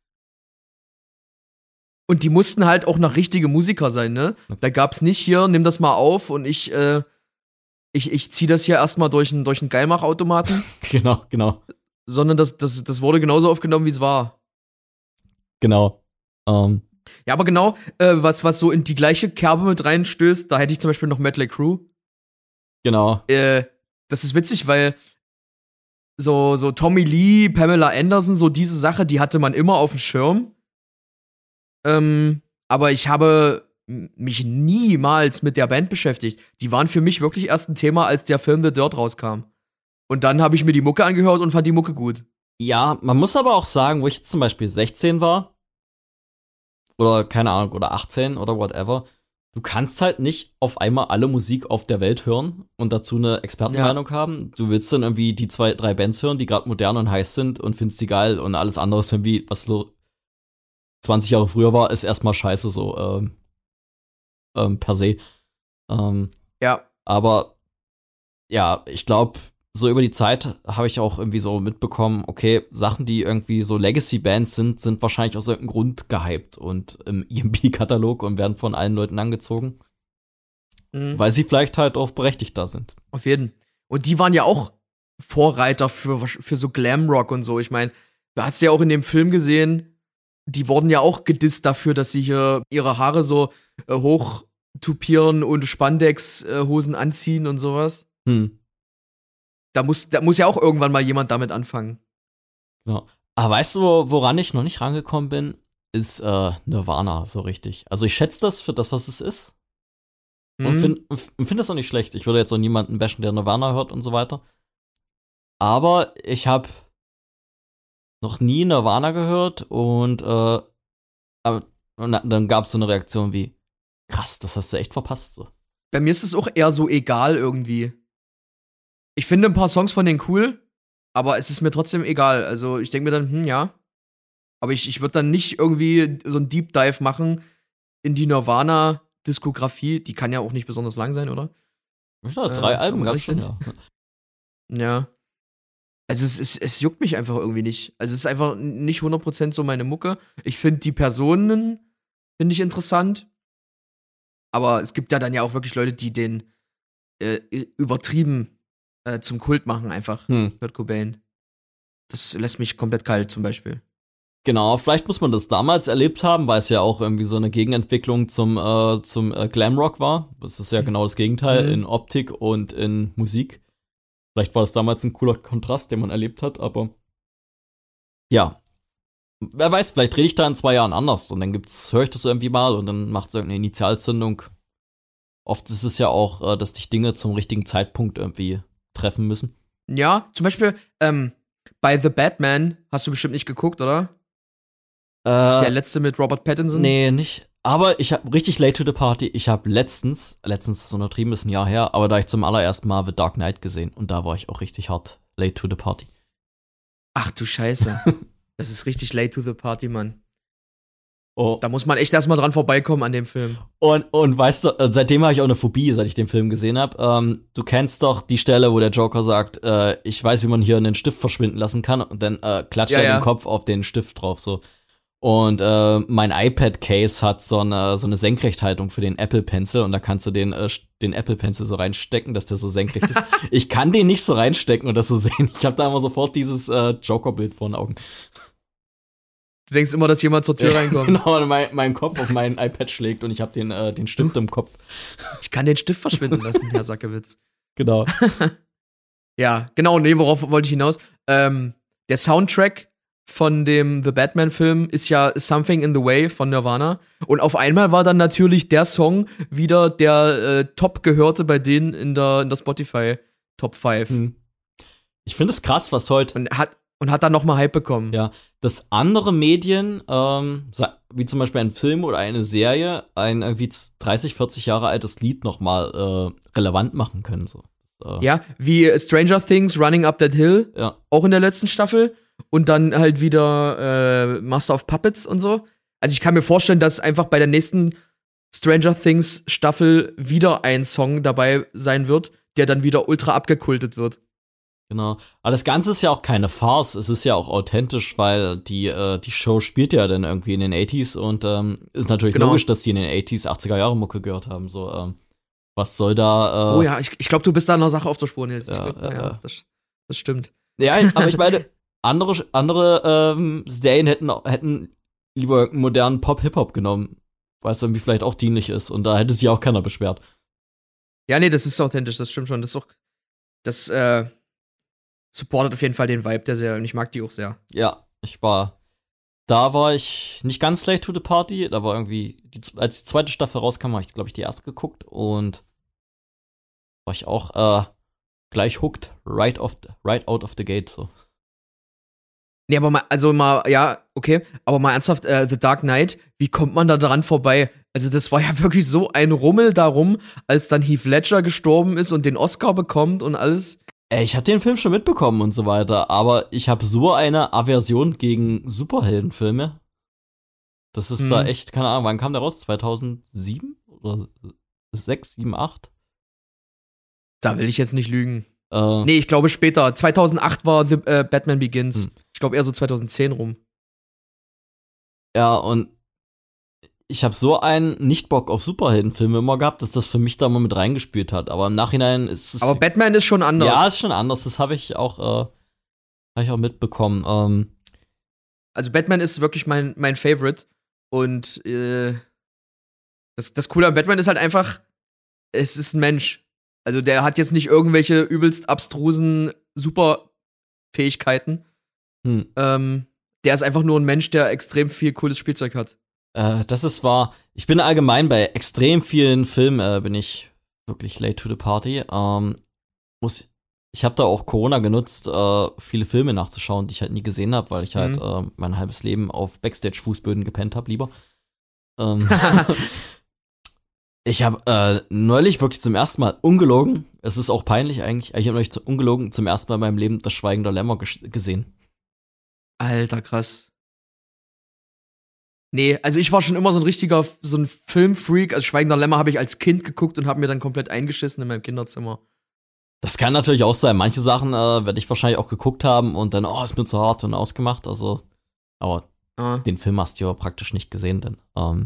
Und die mussten halt auch noch richtige Musiker sein, ne? Da gab's nicht hier, nimm das mal auf und ich, äh, ich, ich zieh das hier erstmal durch einen durch einen Geilmachautomaten. Genau, genau. Sondern das, das, das wurde genauso aufgenommen, wie es war. Genau. Um. Ja, aber genau, äh, was, was so in die gleiche Kerbe mit reinstößt, da hätte ich zum Beispiel noch Mötley Crüe. Genau. Äh, das ist witzig, weil so, so Tommy Lee, Pamela Anderson, so diese Sache, die hatte man immer auf dem Schirm. Ähm, aber ich habe mich niemals mit der Band beschäftigt. Die waren für mich wirklich erst ein Thema, als der Film The Dirt rauskam. Und dann habe ich mir die Mucke angehört und fand die Mucke gut. Ja, man muss aber auch sagen, wo ich jetzt zum Beispiel sechzehn war, oder keine Ahnung, oder achtzehn oder whatever, du kannst halt nicht auf einmal alle Musik auf der Welt hören und dazu eine Expertenmeinung ja. haben. Du willst dann irgendwie die zwei, drei Bands hören, die gerade modern und heiß sind und findest die geil und alles andere ist irgendwie, was so zwanzig Jahre früher war, ist erstmal scheiße so, ähm, ähm, per se. Ähm, ja. Aber ja, ich glaube, so über die Zeit habe ich auch irgendwie so mitbekommen, okay, Sachen, die irgendwie so Legacy-Bands sind, sind wahrscheinlich aus irgendeinem Grund gehypt und im E M B-Katalog und werden von allen Leuten angezogen. Mhm. Weil sie vielleicht halt auch berechtigt da sind. Auf jeden. Und die waren ja auch Vorreiter für, für so Glamrock und so. Ich meine, du hast ja auch in dem Film gesehen, die wurden ja auch gedisst dafür, dass sie hier ihre Haare so äh, hochtupieren und Spandex-Hosen äh, anziehen und sowas. Hm. Da muss, da muss ja auch irgendwann mal jemand damit anfangen. Genau. Aber weißt du, woran ich noch nicht rangekommen bin? Ist äh, Nirvana so richtig. Also ich schätze das für das, was es ist. Hm. Und finde find das auch nicht schlecht. Ich würde jetzt auch niemanden bashen, der Nirvana hört und so weiter. Aber ich habe noch nie Nirvana gehört und, äh, aber, und dann gab es so eine Reaktion wie, krass, das hast du echt verpasst. So. Bei mir ist es auch eher so egal irgendwie. Ich finde ein paar Songs von denen cool, aber es ist mir trotzdem egal. Also ich denke mir dann, hm, ja. Aber ich, ich würde dann nicht irgendwie so ein Deep Dive machen. in die Nirvana-Diskografie, die kann ja auch nicht besonders lang sein, oder? Ja, drei Äh, Alben aber gab's schon, richtig. ja. Ja. Also es, es, es juckt mich einfach irgendwie nicht. Also es ist einfach nicht hundert Prozent so meine Mucke. Ich finde die Personen, finde ich interessant. Aber es gibt ja dann ja auch wirklich Leute, die den äh, übertrieben äh, zum Kult machen, einfach. Hm. Kurt Cobain. Das lässt mich komplett kalt, zum Beispiel. Genau, vielleicht muss man das damals erlebt haben, weil es ja auch irgendwie so eine Gegenentwicklung zum, äh, zum äh, Glamrock war. Das ist ja genau das Gegenteil Mhm. in Optik und in Musik. Vielleicht war das damals ein cooler Kontrast, den man erlebt hat, aber ja. Wer weiß, vielleicht rede ich da in zwei Jahren anders und dann gibt's, höre ich das irgendwie mal und dann macht es irgendeine Initialzündung. Oft ist es ja auch, äh, dass dich Dinge zum richtigen Zeitpunkt irgendwie treffen müssen. Ja, zum Beispiel ähm, bei The Batman hast du bestimmt nicht geguckt, oder? Der Äh, letzte mit Robert Pattinson. nee, nicht. Aber ich habe richtig late to the party. Ich habe letztens, letztens ist so untertrieben, ist ein Jahr her, aber da ich zum allerersten Mal The Dark Knight gesehen und da war ich auch richtig hart late to the party. Ach du Scheiße. Das ist richtig late to the party, Mann. Oh. Da muss man echt erstmal dran vorbeikommen an dem Film. Und, und weißt du, äh, seitdem habe ich auch eine Phobie, seit ich den Film gesehen habe. Ähm, du kennst doch die Stelle, wo der Joker sagt, äh, ich weiß, wie man hier einen Stift verschwinden lassen kann und dann äh, klatscht Ja, er ja. den Kopf auf den Stift drauf, so. Und äh, mein iPad-Case hat so eine, so eine Senkrechthaltung für den Apple Pencil und da kannst du den, äh, den Apple Pencil so reinstecken, dass der so senkrecht ist. Ich kann den nicht so reinstecken und das so sehen. Ich habe da immer sofort dieses äh, Joker-Bild vor den Augen. Du denkst immer, dass jemand zur Tür reinkommt. Genau, und mein, mein Kopf auf mein iPad schlägt und ich habe den, äh, den Stift im Kopf. Ich kann den Stift verschwinden lassen, Herr Sackewitz. Genau. Ja, genau, nee, worauf wollte ich hinaus? Ähm, der Soundtrack von dem The Batman-Film ist ja Something in the Way von Nirvana. Und auf einmal war dann natürlich der Song wieder der äh, top gehörte bei denen in der, in der Spotify Top fünf. Hm. Ich finde es krass, was heute. Und hat, und hat dann nochmal Hype bekommen. Ja, dass andere Medien, ähm, wie zum Beispiel ein Film oder eine Serie, ein irgendwie dreißig, vierzig Jahre altes Lied nochmal äh, relevant machen können. So. Äh, Ja, wie Stranger Things, Running Up That Hill, ja. auch in der letzten Staffel. Und dann halt wieder äh, Master of Puppets und so. Also ich kann mir vorstellen, dass einfach bei der nächsten Stranger Things Staffel wieder ein Song dabei sein wird, der dann wieder ultra abgekultet wird. Genau. Aber das Ganze ist ja auch keine Farce, es ist ja auch authentisch, weil die, äh, die Show spielt ja dann irgendwie in den achtziger und ähm, ist natürlich Genau. logisch, dass die in den achtziger, achtziger Jahre Mucke gehört haben. So, ähm, was soll da. Äh, Oh ja, ich, ich glaube, du bist da einer Sache auf der Spur, Nils. Ich Ja, glaub, ja, ja. das, das stimmt. Ja, aber ich meine, andere, andere ähm, Serien hätten, hätten lieber einen modernen Pop-Hip-Hop genommen, weil es irgendwie vielleicht auch dienlich ist und da hätte sich auch keiner beschwert. Ja, nee, das ist authentisch, das stimmt schon. Das ist auch, das äh, supportet auf jeden Fall den Vibe der Serie und ich mag die auch sehr. Ja, ich war, da war ich nicht ganz late to the party, da war irgendwie, die, als die zweite Staffel rauskam, habe ich, glaube ich, die erste geguckt und war ich auch äh, gleich hooked, right, off, right out of the gate, so. Nee, aber mal, also mal, ja, okay, aber mal ernsthaft, äh, The Dark Knight, wie kommt man da dran vorbei? Also das war ja wirklich so ein Rummel darum, als dann Heath Ledger gestorben ist und den Oscar bekommt und alles. Ey, ich habe den Film schon mitbekommen und so weiter, aber ich habe so eine Aversion gegen Superheldenfilme. Das ist Hm. da echt, keine Ahnung, wann kam der raus? zweitausendsieben? Oder sechs, sieben, acht? Da will ich jetzt nicht lügen. Äh, Nee, ich glaube später. zweitausendacht war The äh, Batman Begins. Hm. Ich glaube eher so zweitausendzehn rum. Ja, und ich habe so einen Nicht-Bock auf Superheldenfilme immer gehabt, dass das für mich da mal mit reingespielt hat. Aber im Nachhinein ist es. Aber Batman ist schon anders. Ja, ist schon anders. Das habe ich auch, äh, hab ich auch mitbekommen. Ähm, Also Batman ist wirklich mein, mein Favorite. Und äh, das, das Coole an Batman ist halt einfach, es ist ein Mensch. Also der hat jetzt nicht irgendwelche übelst abstrusen Superfähigkeiten. hm. Ähm, der ist einfach nur ein Mensch, der extrem viel cooles Spielzeug hat. Äh, das ist wahr. Ich bin allgemein bei extrem vielen Filmen, äh, bin ich wirklich late to the party. Ähm, muss, ich habe da auch Corona genutzt, äh, viele Filme nachzuschauen, die ich halt nie gesehen habe, weil ich halt Mhm. äh, mein halbes Leben auf Backstage-Fußböden gepennt habe, lieber. Ähm, ich habe äh, neulich wirklich zum ersten Mal ungelogen, es ist auch peinlich eigentlich, ich habe neulich zu- ungelogen zum ersten Mal in meinem Leben Das Schweigen der Lämmer ges- gesehen. Alter, krass. Nee, also ich war schon immer so ein richtiger, so ein Filmfreak. Also Schweigender Lämmer habe ich als Kind geguckt und habe mir dann komplett eingeschissen in meinem Kinderzimmer. Das kann natürlich auch sein. Manche Sachen äh, werde ich wahrscheinlich auch geguckt haben und dann, oh, ist mir zu hart und ausgemacht. Also, aber Ah. den Film hast du ja praktisch nicht gesehen, denn. Ähm,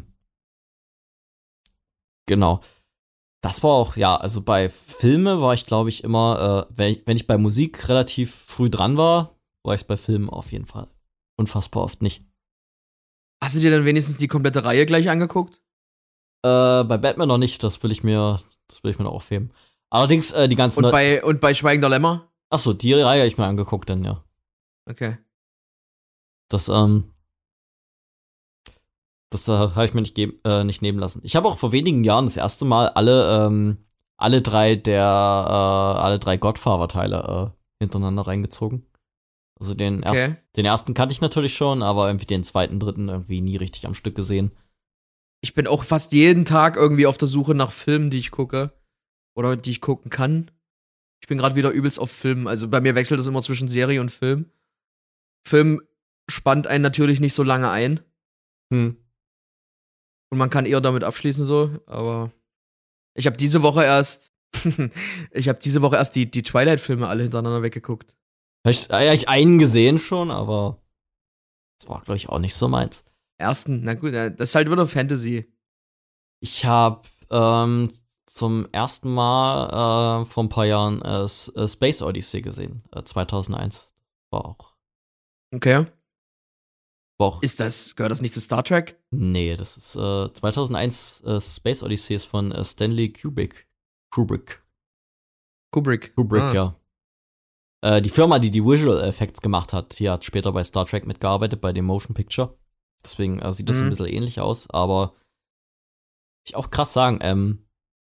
genau. Das war auch, ja, also bei Filme war ich, glaube ich, immer, äh, wenn, ich, wenn ich bei Musik relativ früh dran war, war ich es bei Filmen auf jeden Fall unfassbar oft nicht. Hast du dir dann wenigstens die komplette Reihe gleich angeguckt? Äh, bei Batman noch nicht, das will ich mir, das will ich mir noch aufheben. Allerdings, äh, die ganzen. Und bei, und bei Schweigender Lämmer? Achso, die Reihe habe ich mir angeguckt, dann, ja. Okay. Das, ähm, das äh, habe ich mir nicht, ge- äh, nicht nehmen lassen. Ich habe auch vor wenigen Jahren das erste Mal alle, ähm, alle drei der, äh, alle drei Godfather-Teile äh, hintereinander reingezogen. Also den, Okay. erst, den ersten kannte ich natürlich schon, aber irgendwie den zweiten, dritten irgendwie nie richtig am Stück gesehen. Ich bin auch fast jeden Tag irgendwie auf der Suche nach Filmen, die ich gucke. Oder die ich gucken kann. Ich bin gerade wieder übelst auf Filmen. Also bei mir wechselt es immer zwischen Serie und Film. Film spannt einen natürlich nicht so lange ein. Hm. Und man kann eher damit abschließen so. Aber ich habe diese Woche erst ich habe diese Woche erst die, die Twilight-Filme alle hintereinander weggeguckt. Habe ich, hab ich einen gesehen schon, aber das war, glaube ich, auch nicht so meins. Ersten, na gut, das ist halt wieder Fantasy. Ich habe ähm, zum ersten Mal äh, vor ein paar Jahren äh, S- äh, Space Odyssey gesehen, äh, zweitausendeins. War auch, Okay. war auch. Ist das, gehört das nicht zu Star Trek? Nee, das ist äh, zweitausendeins äh, Space Odyssey ist von äh, Stanley Kubrick. Kubrick. Kubrick. Kubrick, Ah. ja. Äh, die Firma, die die Visual Effects gemacht hat, die hat später bei Star Trek mitgearbeitet, bei dem Motion Picture. Deswegen äh, sieht das Mhm. ein bisschen ähnlich aus, aber ich auch krass sagen, ähm,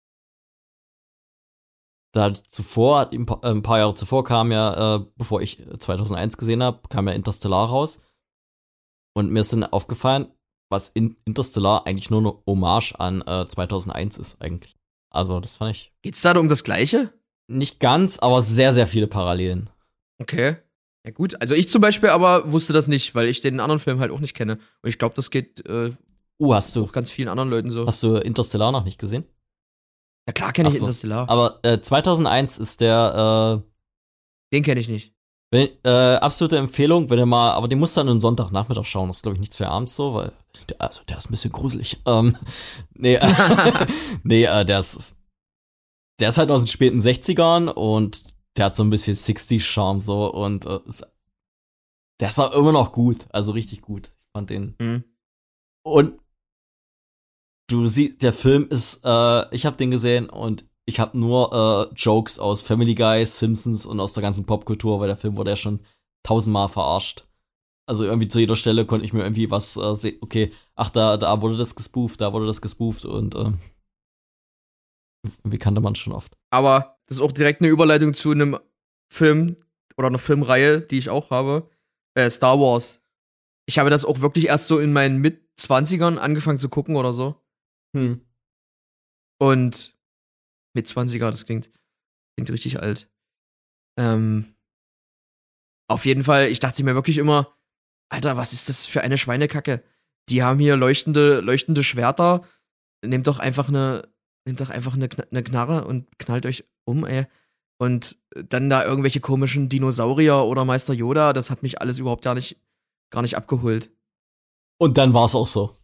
da zuvor, ein paar, äh, ein paar Jahre zuvor kam ja, äh, bevor ich zweitausendeins gesehen habe, kam ja Interstellar raus. Und mir ist dann aufgefallen, was in Interstellar eigentlich nur eine Hommage an äh, zweitausendeins ist eigentlich. Also das fand ich Geht's da um das Gleiche? nicht ganz, aber sehr, sehr viele Parallelen. Okay. Ja gut, also ich zum Beispiel aber wusste das nicht, weil ich den anderen Film halt auch nicht kenne. Und ich glaube, das geht äh, Uh, hast du, auch ganz vielen anderen Leuten so. hast du Interstellar noch nicht gesehen? Ja klar kenne ich Ach so. Interstellar. Aber äh, zweitausendeins ist der, äh, Den kenne ich nicht. wenn, äh, absolute Empfehlung, wenn ihr mal, aber den musst du dann am Sonntagnachmittag schauen. Das ist, glaube ich, nichts für abends so, weil, der, also der ist ein bisschen gruselig. Ähm, nee, äh, nee, äh, der ist, der ist halt aus den späten sechzigern und der hat so ein bisschen sechziger-Charme so und äh, ist, der ist auch immer noch gut, also richtig gut. Ich fand den. Mhm. Und du siehst, der Film ist, äh, ich habe den gesehen und ich habe nur äh, Jokes aus Family Guy, Simpsons und aus der ganzen Popkultur, weil der Film wurde ja schon tausendmal verarscht. Also irgendwie zu jeder Stelle konnte ich mir irgendwie was äh, sehen. Okay, ach, da, da wurde das gespooft, da wurde das gespooft und äh, irgendwie kannte man schon oft. Aber das ist auch direkt eine Überleitung zu einem Film oder einer Filmreihe, die ich auch habe. Äh, Star Wars. Ich habe das auch wirklich erst so in meinen Mitzwanzigern angefangen zu gucken oder so. Hm. Und Mitzwanziger, das klingt, klingt richtig alt. Ähm, auf jeden Fall, ich dachte mir wirklich immer, Alter, was ist das für eine Schweinekacke? Die haben hier leuchtende, leuchtende Schwerter. Nehmt doch einfach eine, nehmt doch einfach eine, Kn- eine Knarre und knallt euch um, ey. Und dann da irgendwelche komischen Dinosaurier oder Meister Yoda, das hat mich alles überhaupt gar nicht, gar nicht abgeholt. Und dann war es auch so.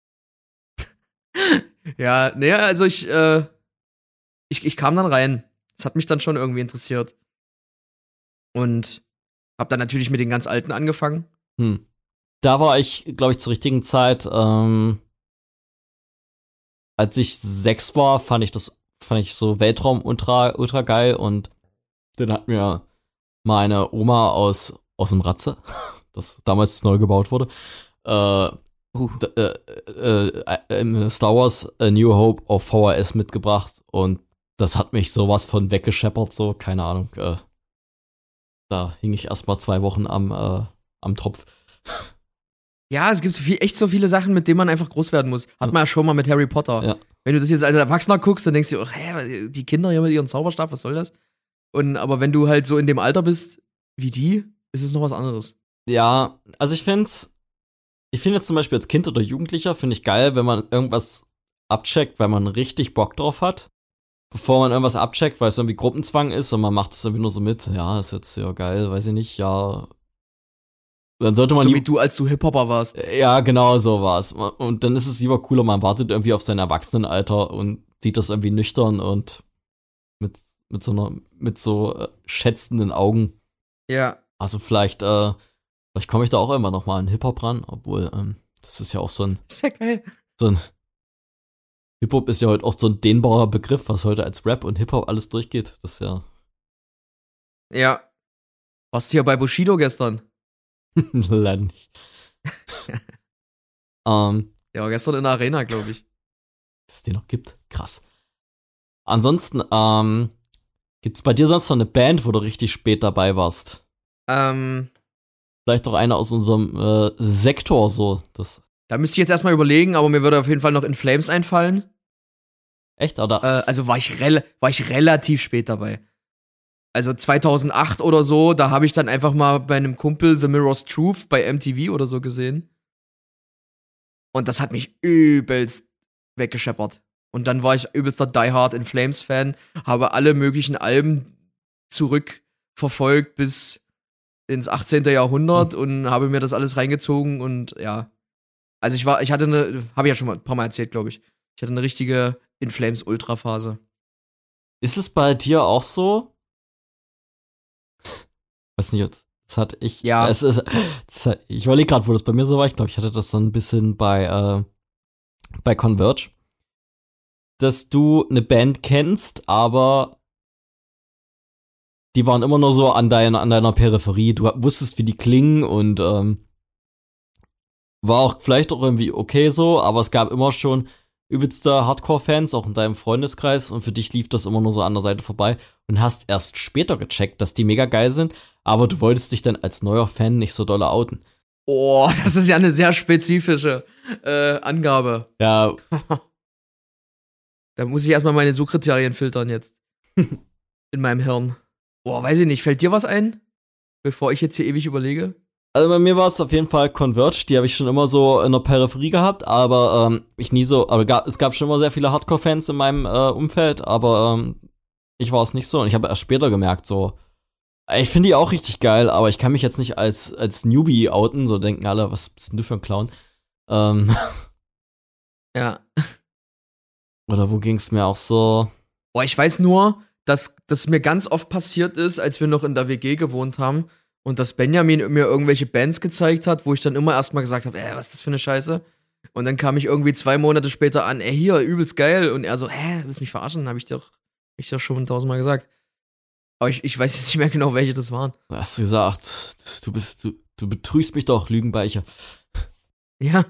Ja, nee, also ich, äh, ich, ich kam dann rein. Das hat mich dann schon irgendwie interessiert. Und hab dann natürlich mit den ganz Alten angefangen. Hm. Da war ich, glaube ich, zur richtigen Zeit. Ähm, als ich sechs war, fand ich das, fand ich so Weltraum ultra, ultra geil und dann hat mir meine Oma aus, aus dem Ratze, das damals neu gebaut wurde, äh, Uh. d- äh, äh, äh, Star Wars A New Hope auf V H S mitgebracht und das hat mich sowas von weggescheppert, so, keine Ahnung. Äh, da hing ich erst mal zwei Wochen am, äh, am Tropf. Ja, es gibt so viel, echt so viele Sachen, mit denen man einfach groß werden muss. Hat man ja schon mal mit Harry Potter. Ja. Wenn du das jetzt als Erwachsener guckst, dann denkst du, oh, hä, die Kinder hier mit ihren Zauberstab, was soll das? Und aber wenn du halt so in dem Alter bist wie die, ist es noch was anderes. Ja, also ich find's, ich finde jetzt zum Beispiel als Kind oder Jugendlicher, finde ich geil, wenn man irgendwas abcheckt, weil man richtig Bock drauf hat. Bevor man irgendwas abcheckt, weil es irgendwie Gruppenzwang ist und man macht es irgendwie nur so mit. Ja, ist jetzt ja geil, weiß ich nicht, ja. Dann sollte man So nie- wie du, als du Hip-Hopper warst. Ja, genau so war's. Und dann ist es lieber cooler, man wartet irgendwie auf sein Erwachsenenalter und sieht das irgendwie nüchtern und mit, mit so einer, mit so äh, schätzenden Augen. Ja. Also vielleicht, äh, vielleicht komme ich da auch immer noch mal an Hip-Hop ran, obwohl, ähm, das ist ja auch so ein, Das wäre geil. so ein Hip-Hop ist ja heute auch so ein dehnbarer Begriff, was heute als Rap und Hip-Hop alles durchgeht. Das ist ja Ja. Warst du hier bei Bushido gestern? leider nicht. ähm, Ja, gestern in der Arena, glaube ich. dass es den noch gibt. Krass. Ansonsten, ähm, gibt's bei dir sonst noch eine Band, wo du richtig spät dabei warst? Ähm, Vielleicht doch eine aus unserem äh, Sektor so. Das da müsste ich jetzt erstmal überlegen, aber mir würde auf jeden Fall noch In Flames einfallen. echt, oder? Äh, also war ich, rel war ich relativ spät dabei. Also zweitausendacht oder so, da habe ich dann einfach mal bei einem Kumpel The Mirror's Truth bei M T V oder so gesehen. Und das hat mich übelst weggescheppert. Und dann war ich übelster Die Hard In Flames Fan, habe alle möglichen Alben zurückverfolgt bis ins achtzehnten Jahrhundert und habe mir das alles reingezogen und ja. Also ich war, ich hatte eine, habe ich ja schon mal ein paar Mal erzählt, glaube ich. Ich hatte eine richtige In Flames Ultra-Phase. Ist es bei dir auch so? Weiß nicht, das hatte ich. Ja. Es ist, das hat, ich überlege gerade, wo das bei mir so war. Ich glaube, ich hatte das so ein bisschen bei, äh, bei Converge. Dass du eine Band kennst, aber die waren immer nur so an deiner, an deiner Peripherie. Du wusstest, wie die klingen und ähm, war auch vielleicht auch irgendwie okay so, aber es gab immer schon übelste Hardcore-Fans, auch in deinem Freundeskreis, und für dich lief das immer nur so an der Seite vorbei und hast erst später gecheckt, dass die mega geil sind, aber du wolltest dich dann als neuer Fan nicht so doll outen. Oh, das ist ja eine sehr spezifische äh, Angabe. Ja. Da muss ich erstmal meine Suchkriterien filtern jetzt. In meinem Hirn. Boah, weiß ich nicht, fällt dir was ein? Bevor ich jetzt hier ewig überlege? Also bei mir war es auf jeden Fall Converge, die habe ich schon immer so in der Peripherie gehabt, aber ähm, ich nie so, aber gab, es gab schon immer sehr viele Hardcore-Fans in meinem äh, Umfeld, aber ähm, ich war es nicht so und ich habe erst später gemerkt, so, ich finde die auch richtig geil, aber ich kann mich jetzt nicht als, als Newbie outen, so denken alle, was bist denn du für ein Clown? Ähm, Ja. oder wo ging's mir auch so? Boah, ich weiß nur, dass das mir ganz oft passiert ist, als wir noch in der W G gewohnt haben und dass Benjamin mir irgendwelche Bands gezeigt hat, wo ich dann immer erstmal gesagt habe, ey, was ist das für eine Scheiße? Und dann kam ich irgendwie zwei Monate später an, ey, hier, übelst geil. Und er so, hä, willst du mich verarschen? Hab ich dir doch, hab ich dir schon tausendmal gesagt. Aber ich, ich weiß jetzt nicht mehr genau, welche das waren. Du hast gesagt, du bist, du, du betrügst mich doch, Lügenbeicher. Ja.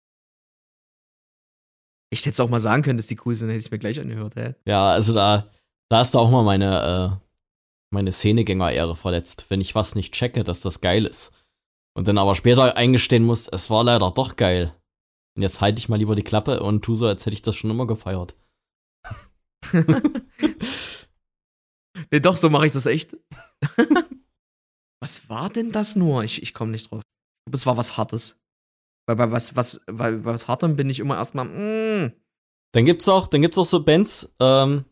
Ich hätte es auch mal sagen können, dass die cool sind, hätte ich es mir gleich angehört, hä? Ja, also da, da hast du auch mal meine, äh, meine Szenegänger-Ehre verletzt, wenn ich was nicht checke, dass das geil ist. Und dann aber später eingestehen muss, es war leider doch geil. Und jetzt halte ich mal lieber die Klappe und tu so, als hätte ich das schon immer gefeiert. Nee, doch, so mache ich das echt. Was war denn das nur? Ich, ich komme nicht drauf. Ich glaube, es war was Hartes. Weil bei was, was, weil bei was Hartem bin ich immer erstmal, mm. Dann gibt's auch, dann gibt's auch so Bands, ähm,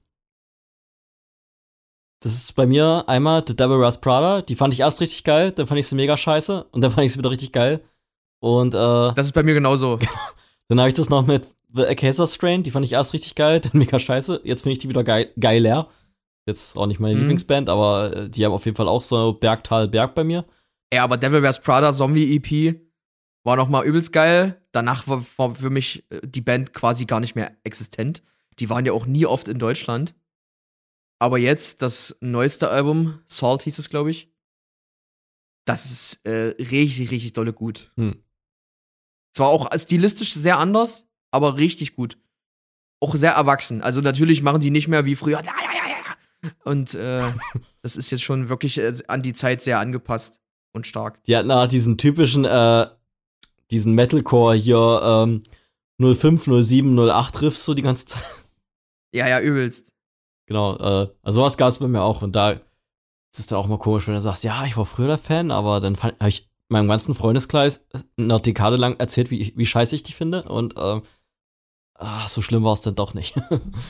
das ist bei mir einmal The Devil Wears Prada, die fand ich erst richtig geil, dann fand ich sie mega scheiße und dann fand ich sie wieder richtig geil. Und äh, Das ist bei mir genauso. dann habe ich das noch mit The Acacia Strain, die fand ich erst richtig geil, dann mega scheiße. Jetzt finde ich die wieder geil, geiler. Jetzt auch nicht meine Mhm. Lieblingsband, aber äh, die haben auf jeden Fall auch so Bergtal Berg bei mir. Ja, aber Devil Wears Prada Zombie-E P war noch mal übelst geil. Danach war, war für mich äh, die Band quasi gar nicht mehr existent. Die waren ja auch nie oft in Deutschland. Aber jetzt, das neueste Album, Salt hieß es, glaube ich. Das ist äh, richtig, richtig dolle gut. Hm. Zwar auch stilistisch sehr anders, aber richtig gut. Auch sehr erwachsen. Also natürlich machen die nicht mehr wie früher. Ja, ja, ja, ja. Und äh, das ist jetzt schon wirklich äh, an die Zeit sehr angepasst und stark. Die hatten auch diesen typischen, äh, diesen Metalcore hier, ähm, null fünf, null sieben, null acht Riffs so die ganze Zeit. Ja, ja, übelst. Genau, äh, also sowas gab es bei mir auch und da ist es dann auch mal komisch, wenn du sagst, ja, ich war früher der Fan, aber dann fand, hab ich meinem ganzen Freundeskreis eine Dekade lang erzählt, wie, wie scheiße ich die finde. Und äh, ach, so schlimm war es dann doch nicht.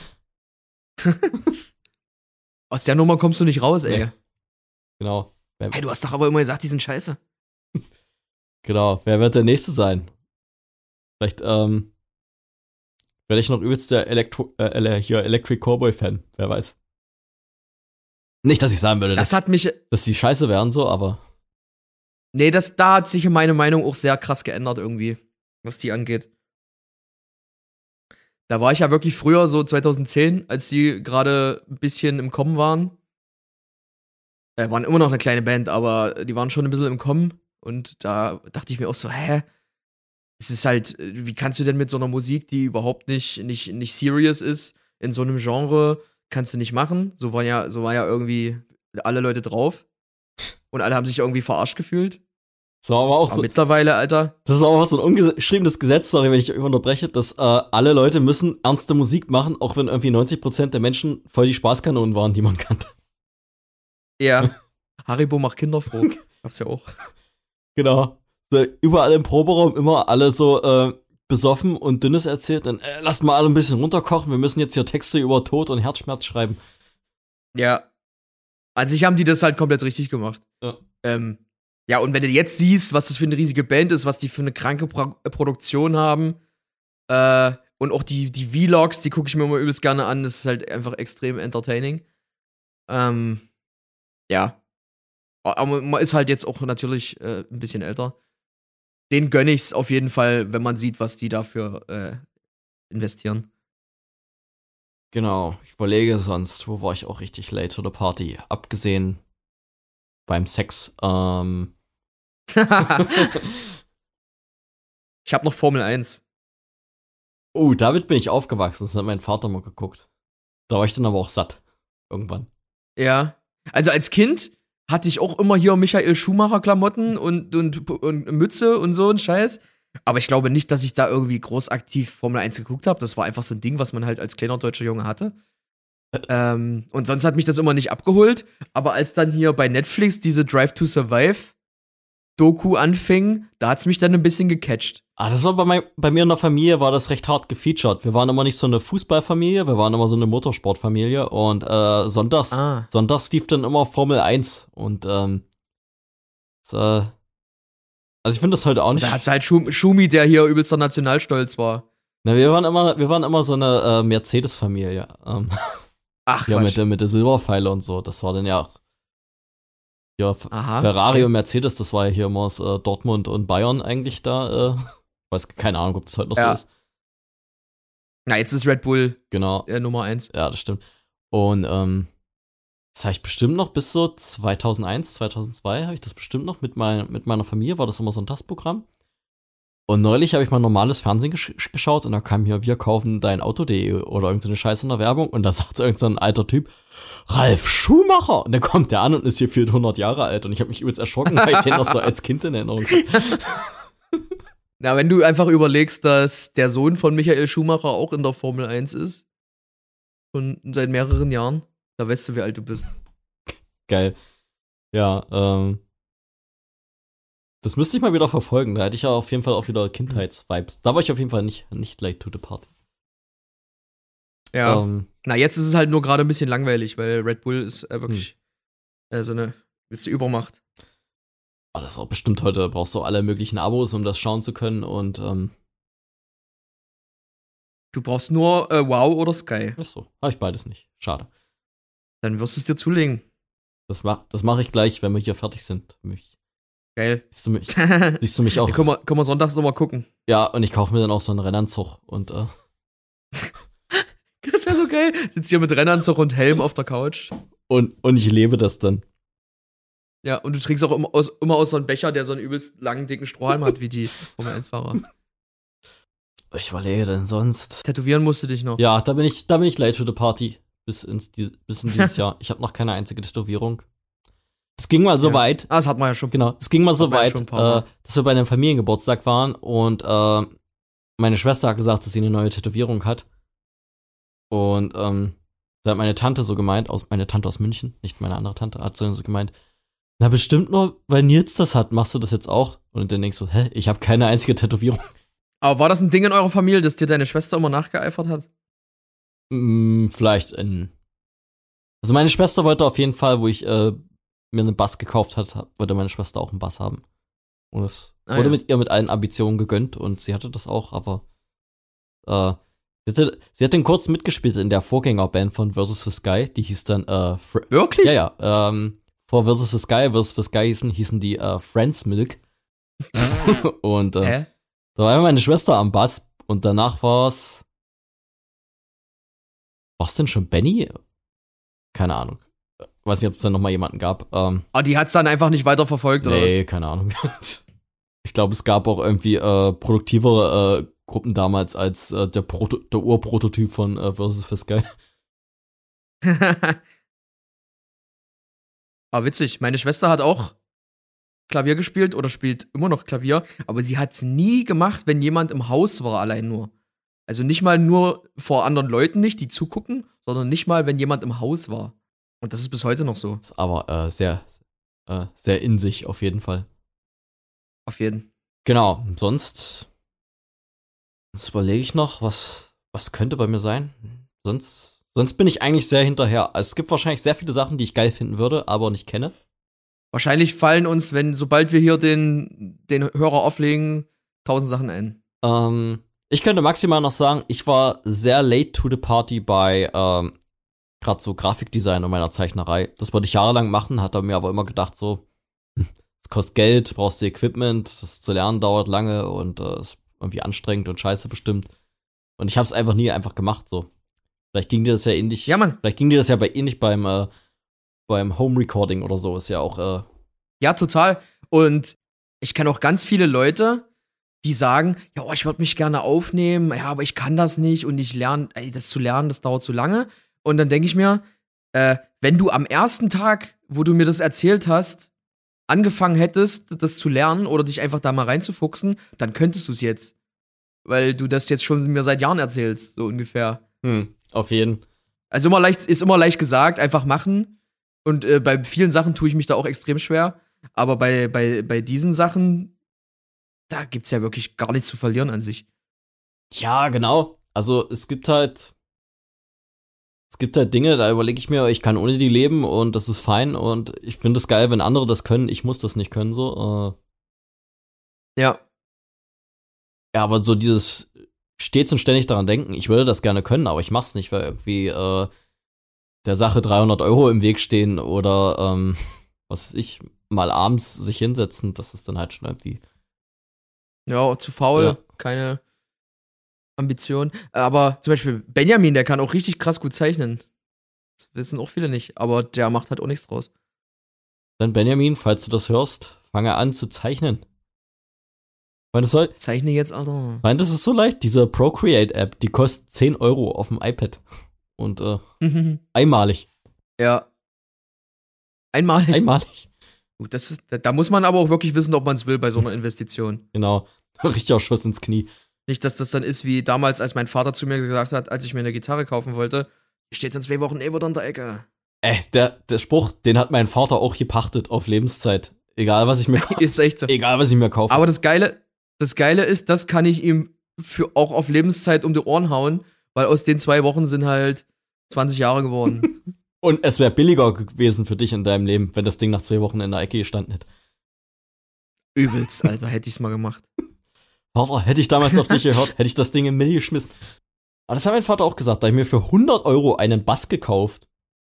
Aus der Nummer kommst du nicht raus, ey. Nee. Genau. Wer, Hey, du hast doch aber immer gesagt, die sind scheiße. Genau. Wer wird der Nächste sein? Vielleicht, ähm, werde ich noch übelst der Elektro, äh, Ele- hier Electric Cowboy-Fan. Wer weiß. Nicht, dass ich sagen würde, Das dass, hat mich. dass die scheiße wären, so, aber. Nee, das, da hat sich meine Meinung auch sehr krass geändert irgendwie, was die angeht. Da war ich ja wirklich früher, so zwanzig zehn, als die gerade ein bisschen im Kommen waren. Äh, waren immer noch eine kleine Band, aber die waren schon ein bisschen im Kommen. Und da dachte ich mir auch so, hä? Es ist halt, wie kannst du denn mit so einer Musik, die überhaupt nicht, nicht, nicht serious ist, in so einem Genre, kannst du nicht machen. So waren ja, so war ja irgendwie alle Leute drauf. Und alle haben sich irgendwie verarscht gefühlt. So, aber auch Aber so. mittlerweile, Alter. Das ist auch so ein ungeschriebenes Gesetz, sorry, wenn ich euch unterbreche, dass äh, alle Leute müssen ernste Musik machen, auch wenn irgendwie neunzig Prozent der Menschen voll die Spaßkanonen waren, die man kannte. Ja. Haribo macht Kinder froh. Gab's ja auch. Genau. So, überall im Proberaum immer alle so äh, besoffen und Dünnes erzählt. Dann äh, lasst mal alle ein bisschen runterkochen. Wir müssen jetzt hier Texte über Tod und Herzschmerz schreiben. Ja. An sich haben die das halt komplett richtig gemacht. Ja. Ähm, ja, und wenn du jetzt siehst, was das für eine riesige Band ist, was die für eine kranke Pro- Produktion haben, äh, und auch die, die Vlogs, die gucke ich mir immer übelst gerne an, das ist halt einfach extrem entertaining. Ähm, ja. Aber man ist halt jetzt auch natürlich äh, ein bisschen älter. Den gönne ich's auf jeden Fall, wenn man sieht, was die dafür äh, investieren. Genau. Ich überlege sonst, wo war ich auch richtig late to the party? Abgesehen beim Sex. Ähm. Ich hab noch Formel eins. Oh, damit bin ich aufgewachsen. Das hat mein Vater mal geguckt. Da war ich dann aber auch satt. Irgendwann. Ja. Also als Kind hatte ich auch immer hier Michael Schumacher-Klamotten und, und, und Mütze und so ein Scheiß. Aber ich glaube nicht, dass ich da irgendwie groß aktiv Formel eins geguckt habe. Das war einfach so ein Ding, was man halt als kleiner deutscher Junge hatte. ähm, und sonst hat mich das immer nicht abgeholt. Aber als dann hier bei Netflix diese Drive to Survive Doku anfing, da hat's mich dann ein bisschen gecatcht. Ah, das war bei, mein, bei mir in der Familie, war das recht hart gefeatured. Wir waren immer nicht so eine Fußballfamilie, wir waren immer so eine Motorsportfamilie und äh, sonntags, Ah. sonntags lief dann immer Formel eins und ähm, das, äh, also ich finde das heute auch nicht. Da hat's halt Schum- Schumi, der hier übelster Nationalstolz war. Na, wir waren immer, wir waren immer so eine äh, Mercedes-Familie. Ähm, Ach, ja, Quatsch. mit der, mit der Silberpfeile und so. Das war dann ja auch. Ja, F- Aha. Ferrari und Mercedes, das war ja hier immer aus äh, Dortmund und Bayern eigentlich da. Äh, weiß keine Ahnung, ob das heute noch Ja. so ist. Na, jetzt ist Red Bull Genau. äh, Nummer eins. Ja, das stimmt. Und ähm, das habe ich bestimmt noch bis so zweitausendeins, zweitausendzwei habe ich das bestimmt noch mit, mein, mit meiner Familie, war das immer so ein Tastprogramm. Und neulich habe ich mal normales Fernsehen gesch- geschaut und da kam hier, wir kaufen dein Auto punkt de oder irgendeine Scheiße in der Werbung und da sagt irgend so ein alter Typ, Ralf Schumacher. Und dann kommt der an und ist hier vierhundert Jahre alt und ich habe mich übelst erschrocken, weil ich den noch so als Kind in Erinnerung habe. Na, wenn du einfach überlegst, dass der Sohn von Michael Schumacher auch in der Formel eins ist, schon seit mehreren Jahren, da weißt du, wie alt du bist. Geil. Ja, ähm. Das müsste ich mal wieder verfolgen. Da hätte ich ja auf jeden Fall auch wieder Kindheitsvibes. Da war ich auf jeden Fall nicht, nicht late to the party. Ja. Ähm, Na, jetzt ist es halt nur gerade ein bisschen langweilig, weil Red Bull ist äh, wirklich äh, so eine ist die Übermacht. aber das ist auch bestimmt heute, brauchst du alle möglichen Abos, um das schauen zu können und, ähm, Du brauchst nur äh, Wow oder Sky. ist so. Habe ich beides nicht. Schade. Dann wirst du es dir zulegen. Das, mach, das mache ich gleich, wenn wir hier fertig sind. Mich, Geil. siehst, du mich, Dann siehst du mich auch? können wir, können wir sonntags nochmal gucken. Ja, und ich kaufe mir dann auch so einen Rennanzug und, äh, Das wäre so geil. Sitzt hier mit Rennanzug und Helm auf der Couch. und, und ich lebe das dann. Ja, und du trinkst auch immer aus, immer aus so einem Becher, der so einen übelst langen, dicken Strohhalm hat, wie die Formel eins Fahrer. Ich überlege denn sonst. Tätowieren musst du dich noch. Ja, da bin ich, da bin ich late to the party. Bis, ins, die, bis in dieses Jahr. Ich habe noch keine einzige Tätowierung. Es ging mal so Ja. weit. Ah, das hat man ja schon. Genau, es ging mal so Hat man ja weit, schon ein paar Mal. äh, dass wir bei einem Familiengeburtstag waren und äh, meine Schwester hat gesagt, dass sie eine neue Tätowierung hat. Und ähm, da hat meine Tante so gemeint, aus, meine Tante aus München, nicht meine andere Tante, hat so so gemeint, Na, bestimmt nur, weil Nils das hat, machst du das jetzt auch? Und dann denkst du, hä, ich habe keine einzige Tätowierung. Aber war das ein Ding in eurer Familie, dass dir deine Schwester immer nachgeeifert hat? Hm, vielleicht in. Also meine Schwester wollte auf jeden Fall, wo ich äh, mir einen Bass gekauft hat, wollte meine Schwester auch einen Bass haben. Und es Ah, wurde ja. mit ihr mit allen Ambitionen gegönnt und sie hatte das auch, aber äh, sie hatte, sie hat den kurz mitgespielt in der Vorgängerband von Versus the Sky, die hieß dann äh, Fr- Wirklich? Ja, ja, ähm, vor Versus the Sky, Versus the Sky hießen, hießen die äh, Friends Milk. Und äh, Hä? da war immer meine Schwester am Bass und danach war's. War's denn schon Benny? Keine Ahnung. Weiß nicht, ob es dann nochmal jemanden gab. Ähm, Ah, die hat's dann einfach nicht weiter verfolgt, oder nee, keine Ahnung. Ich glaube, es gab auch irgendwie äh, produktivere äh, Gruppen damals als äh, der, Proto- der Urprototyp von äh, Versus the Sky. was? Ah, witzig. Meine Schwester hat auch Klavier gespielt oder spielt immer noch Klavier, aber sie hat's nie gemacht, wenn jemand im Haus war, allein nur. Also nicht mal nur vor anderen Leuten nicht, die zugucken, sondern nicht mal, wenn jemand im Haus war. Und das ist bis heute noch so. Ist aber äh, sehr, äh, sehr in sich auf jeden Fall. Auf jeden. Genau, sonst, sonst überlege ich noch, was, was könnte bei mir sein. Sonst, sonst bin ich eigentlich sehr hinterher. Also es gibt wahrscheinlich sehr viele Sachen, die ich geil finden würde, aber nicht kenne. Wahrscheinlich fallen uns, wenn, sobald wir hier den, den Hörer auflegen, tausend Sachen ein. Ähm, ich könnte maximal noch sagen, ich war sehr late to the party bei ähm, gerade so Grafikdesign und meiner Zeichnerei. Das wollte ich jahrelang machen, hat er mir aber immer gedacht so, es kostet Geld, brauchst du Equipment, das zu lernen dauert lange und äh, ist irgendwie anstrengend und scheiße bestimmt. Und ich habe es einfach nie einfach gemacht so. Vielleicht ging dir das ja ähnlich. Ja, Mann. Vielleicht ging dir das ja bei ähnlich beim äh, beim Home Recording oder so. Ist ja auch äh, Ja, total. Und ich kenne auch ganz viele Leute, die sagen, ja, oh, ich würde mich gerne aufnehmen, ja, aber ich kann das nicht und ich lerne, ey, das zu lernen, das dauert zu lange. Und dann denke ich mir, äh, wenn du am ersten Tag, wo du mir das erzählt hast, angefangen hättest, das zu lernen oder dich einfach da mal reinzufuchsen, dann könntest du es jetzt. Weil du das jetzt schon mir seit Jahren erzählst, so ungefähr. hm, auf jeden. Also immer leicht, ist immer leicht gesagt, einfach machen. Und äh, bei vielen Sachen tue ich mich da auch extrem schwer. Aber bei, bei, bei diesen Sachen, da gibt's ja wirklich gar nichts zu verlieren an sich. Ja, genau. Also es gibt halt es gibt halt Dinge, da überlege ich mir, ich kann ohne die leben und das ist fein und ich finde es geil, wenn andere das können. Ich muss das nicht können so. Äh, Ja. ja, aber so dieses stets und ständig daran denken, ich würde das gerne können, aber ich mach's nicht, weil irgendwie äh, der Sache dreihundert Euro im Weg stehen oder ähm, was weiß ich, mal abends sich hinsetzen, das ist dann halt schon irgendwie. Ja, zu faul, Ja. keine Ambition. Aber zum Beispiel Benjamin, der kann auch richtig krass gut zeichnen. Das wissen auch viele nicht, aber der macht halt auch nichts draus. Dann Benjamin, falls du das hörst, fange an zu zeichnen. Weil das soll, Zeichne jetzt, Alter. Nein, das ist so leicht. Diese Procreate-App, die kostet zehn Euro auf dem iPad. Und äh, einmalig. Ja. Einmalig. Einmalig. Gut, das ist, da, da muss man aber auch wirklich wissen, ob man es will bei so einer Investition. Genau. Richtiger Schuss ins Knie. Nicht, dass das dann ist wie damals, als mein Vater zu mir gesagt hat, als ich mir eine Gitarre kaufen wollte, die steht in zwei Wochen eh wieder in der Ecke. Ey, der, der Spruch, den hat mein Vater auch gepachtet auf Lebenszeit. Egal, was ich mir, Ist echt so. egal, was ich mir kaufe. Aber das Geile, das Geile ist, das kann ich ihm für auch auf Lebenszeit um die Ohren hauen, weil aus den zwei Wochen sind halt zwanzig Jahre geworden. Und es wäre billiger gewesen für dich in deinem Leben, wenn das Ding nach zwei Wochen in der Ecke gestanden hätte. Übelst, Alter, hätte ich's mal gemacht. Vater, hätte ich damals auf dich gehört, hätte ich das Ding im Müll geschmissen. Aber das hat mein Vater auch gesagt, da habe ich mir für hundert Euro einen Bass gekauft.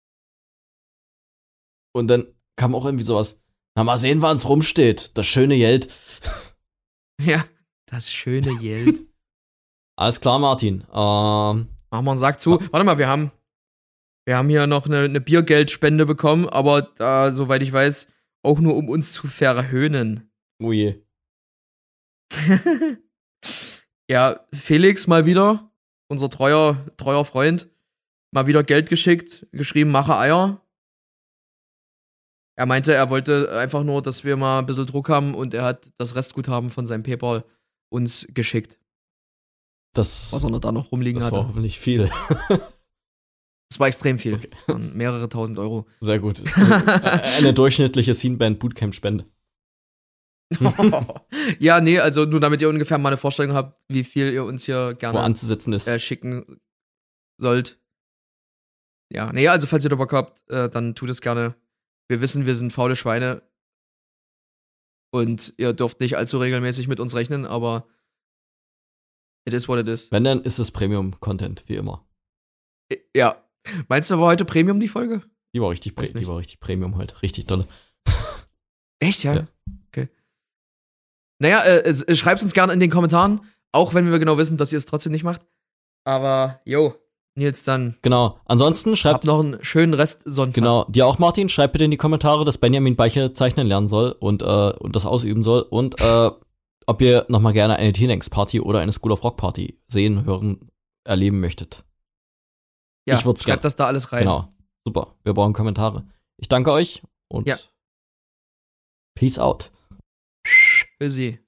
Und dann kam auch irgendwie sowas, na mal sehen, wann es rumsteht, das schöne Geld. Ja, das schöne Geld. Alles klar, Martin. Ähm, Machen wir einen Sack zu. Warte mal, wir haben, wir haben hier noch eine, eine Biergeldspende bekommen, aber da, soweit ich weiß, auch nur um uns zu verhöhnen. oh je. Ja, Felix mal wieder, unser treuer, treuer Freund, mal wieder Geld geschickt, geschrieben, mache Eier. Er meinte, er wollte einfach nur, dass wir mal ein bisschen Druck haben und er hat das Restguthaben von seinem PayPal uns geschickt. Das, Was er noch da noch rumliegen das hatte. war hoffentlich viel. Das war extrem viel. Okay. Und mehrere tausend Euro. Sehr gut. Eine durchschnittliche Sceneband Bootcamp-Spende. Ja, nee, also nur damit ihr ungefähr mal eine Vorstellung habt, wie viel ihr uns hier Wo gerne anzusetzen ist. äh, schicken sollt. Ja, nee, also falls ihr da Bock habt, äh, dann tut es gerne. Wir wissen, wir sind faule Schweine. Und ihr dürft nicht allzu regelmäßig mit uns rechnen, aber it is what it is. Wenn, dann ist es Premium-Content, wie immer. Ja. Meinst du, war heute Premium die Folge? Die war richtig, Weiß die nicht. war richtig Premium heute. Richtig tolle. Echt, ja? Ja. Okay. Naja, äh, äh, schreibt uns gerne in den Kommentaren, auch wenn wir genau wissen, dass ihr es trotzdem nicht macht. Aber, yo, Nils, dann Genau. Ansonsten habt schreibt, noch einen schönen Rest Sonntag. genau, dir auch, Martin, schreib bitte in die Kommentare, dass Benjamin Beiche zeichnen lernen soll und, äh, und das ausüben soll. Und äh, ob ihr nochmal gerne eine T-Nex-Party oder eine School of Rock-Party sehen, hören, erleben möchtet. Ja, ich würd's schreibt gern. das da alles rein. Genau. Super. Wir brauchen Kommentare. Ich danke euch und Ja. Peace out. Für sie.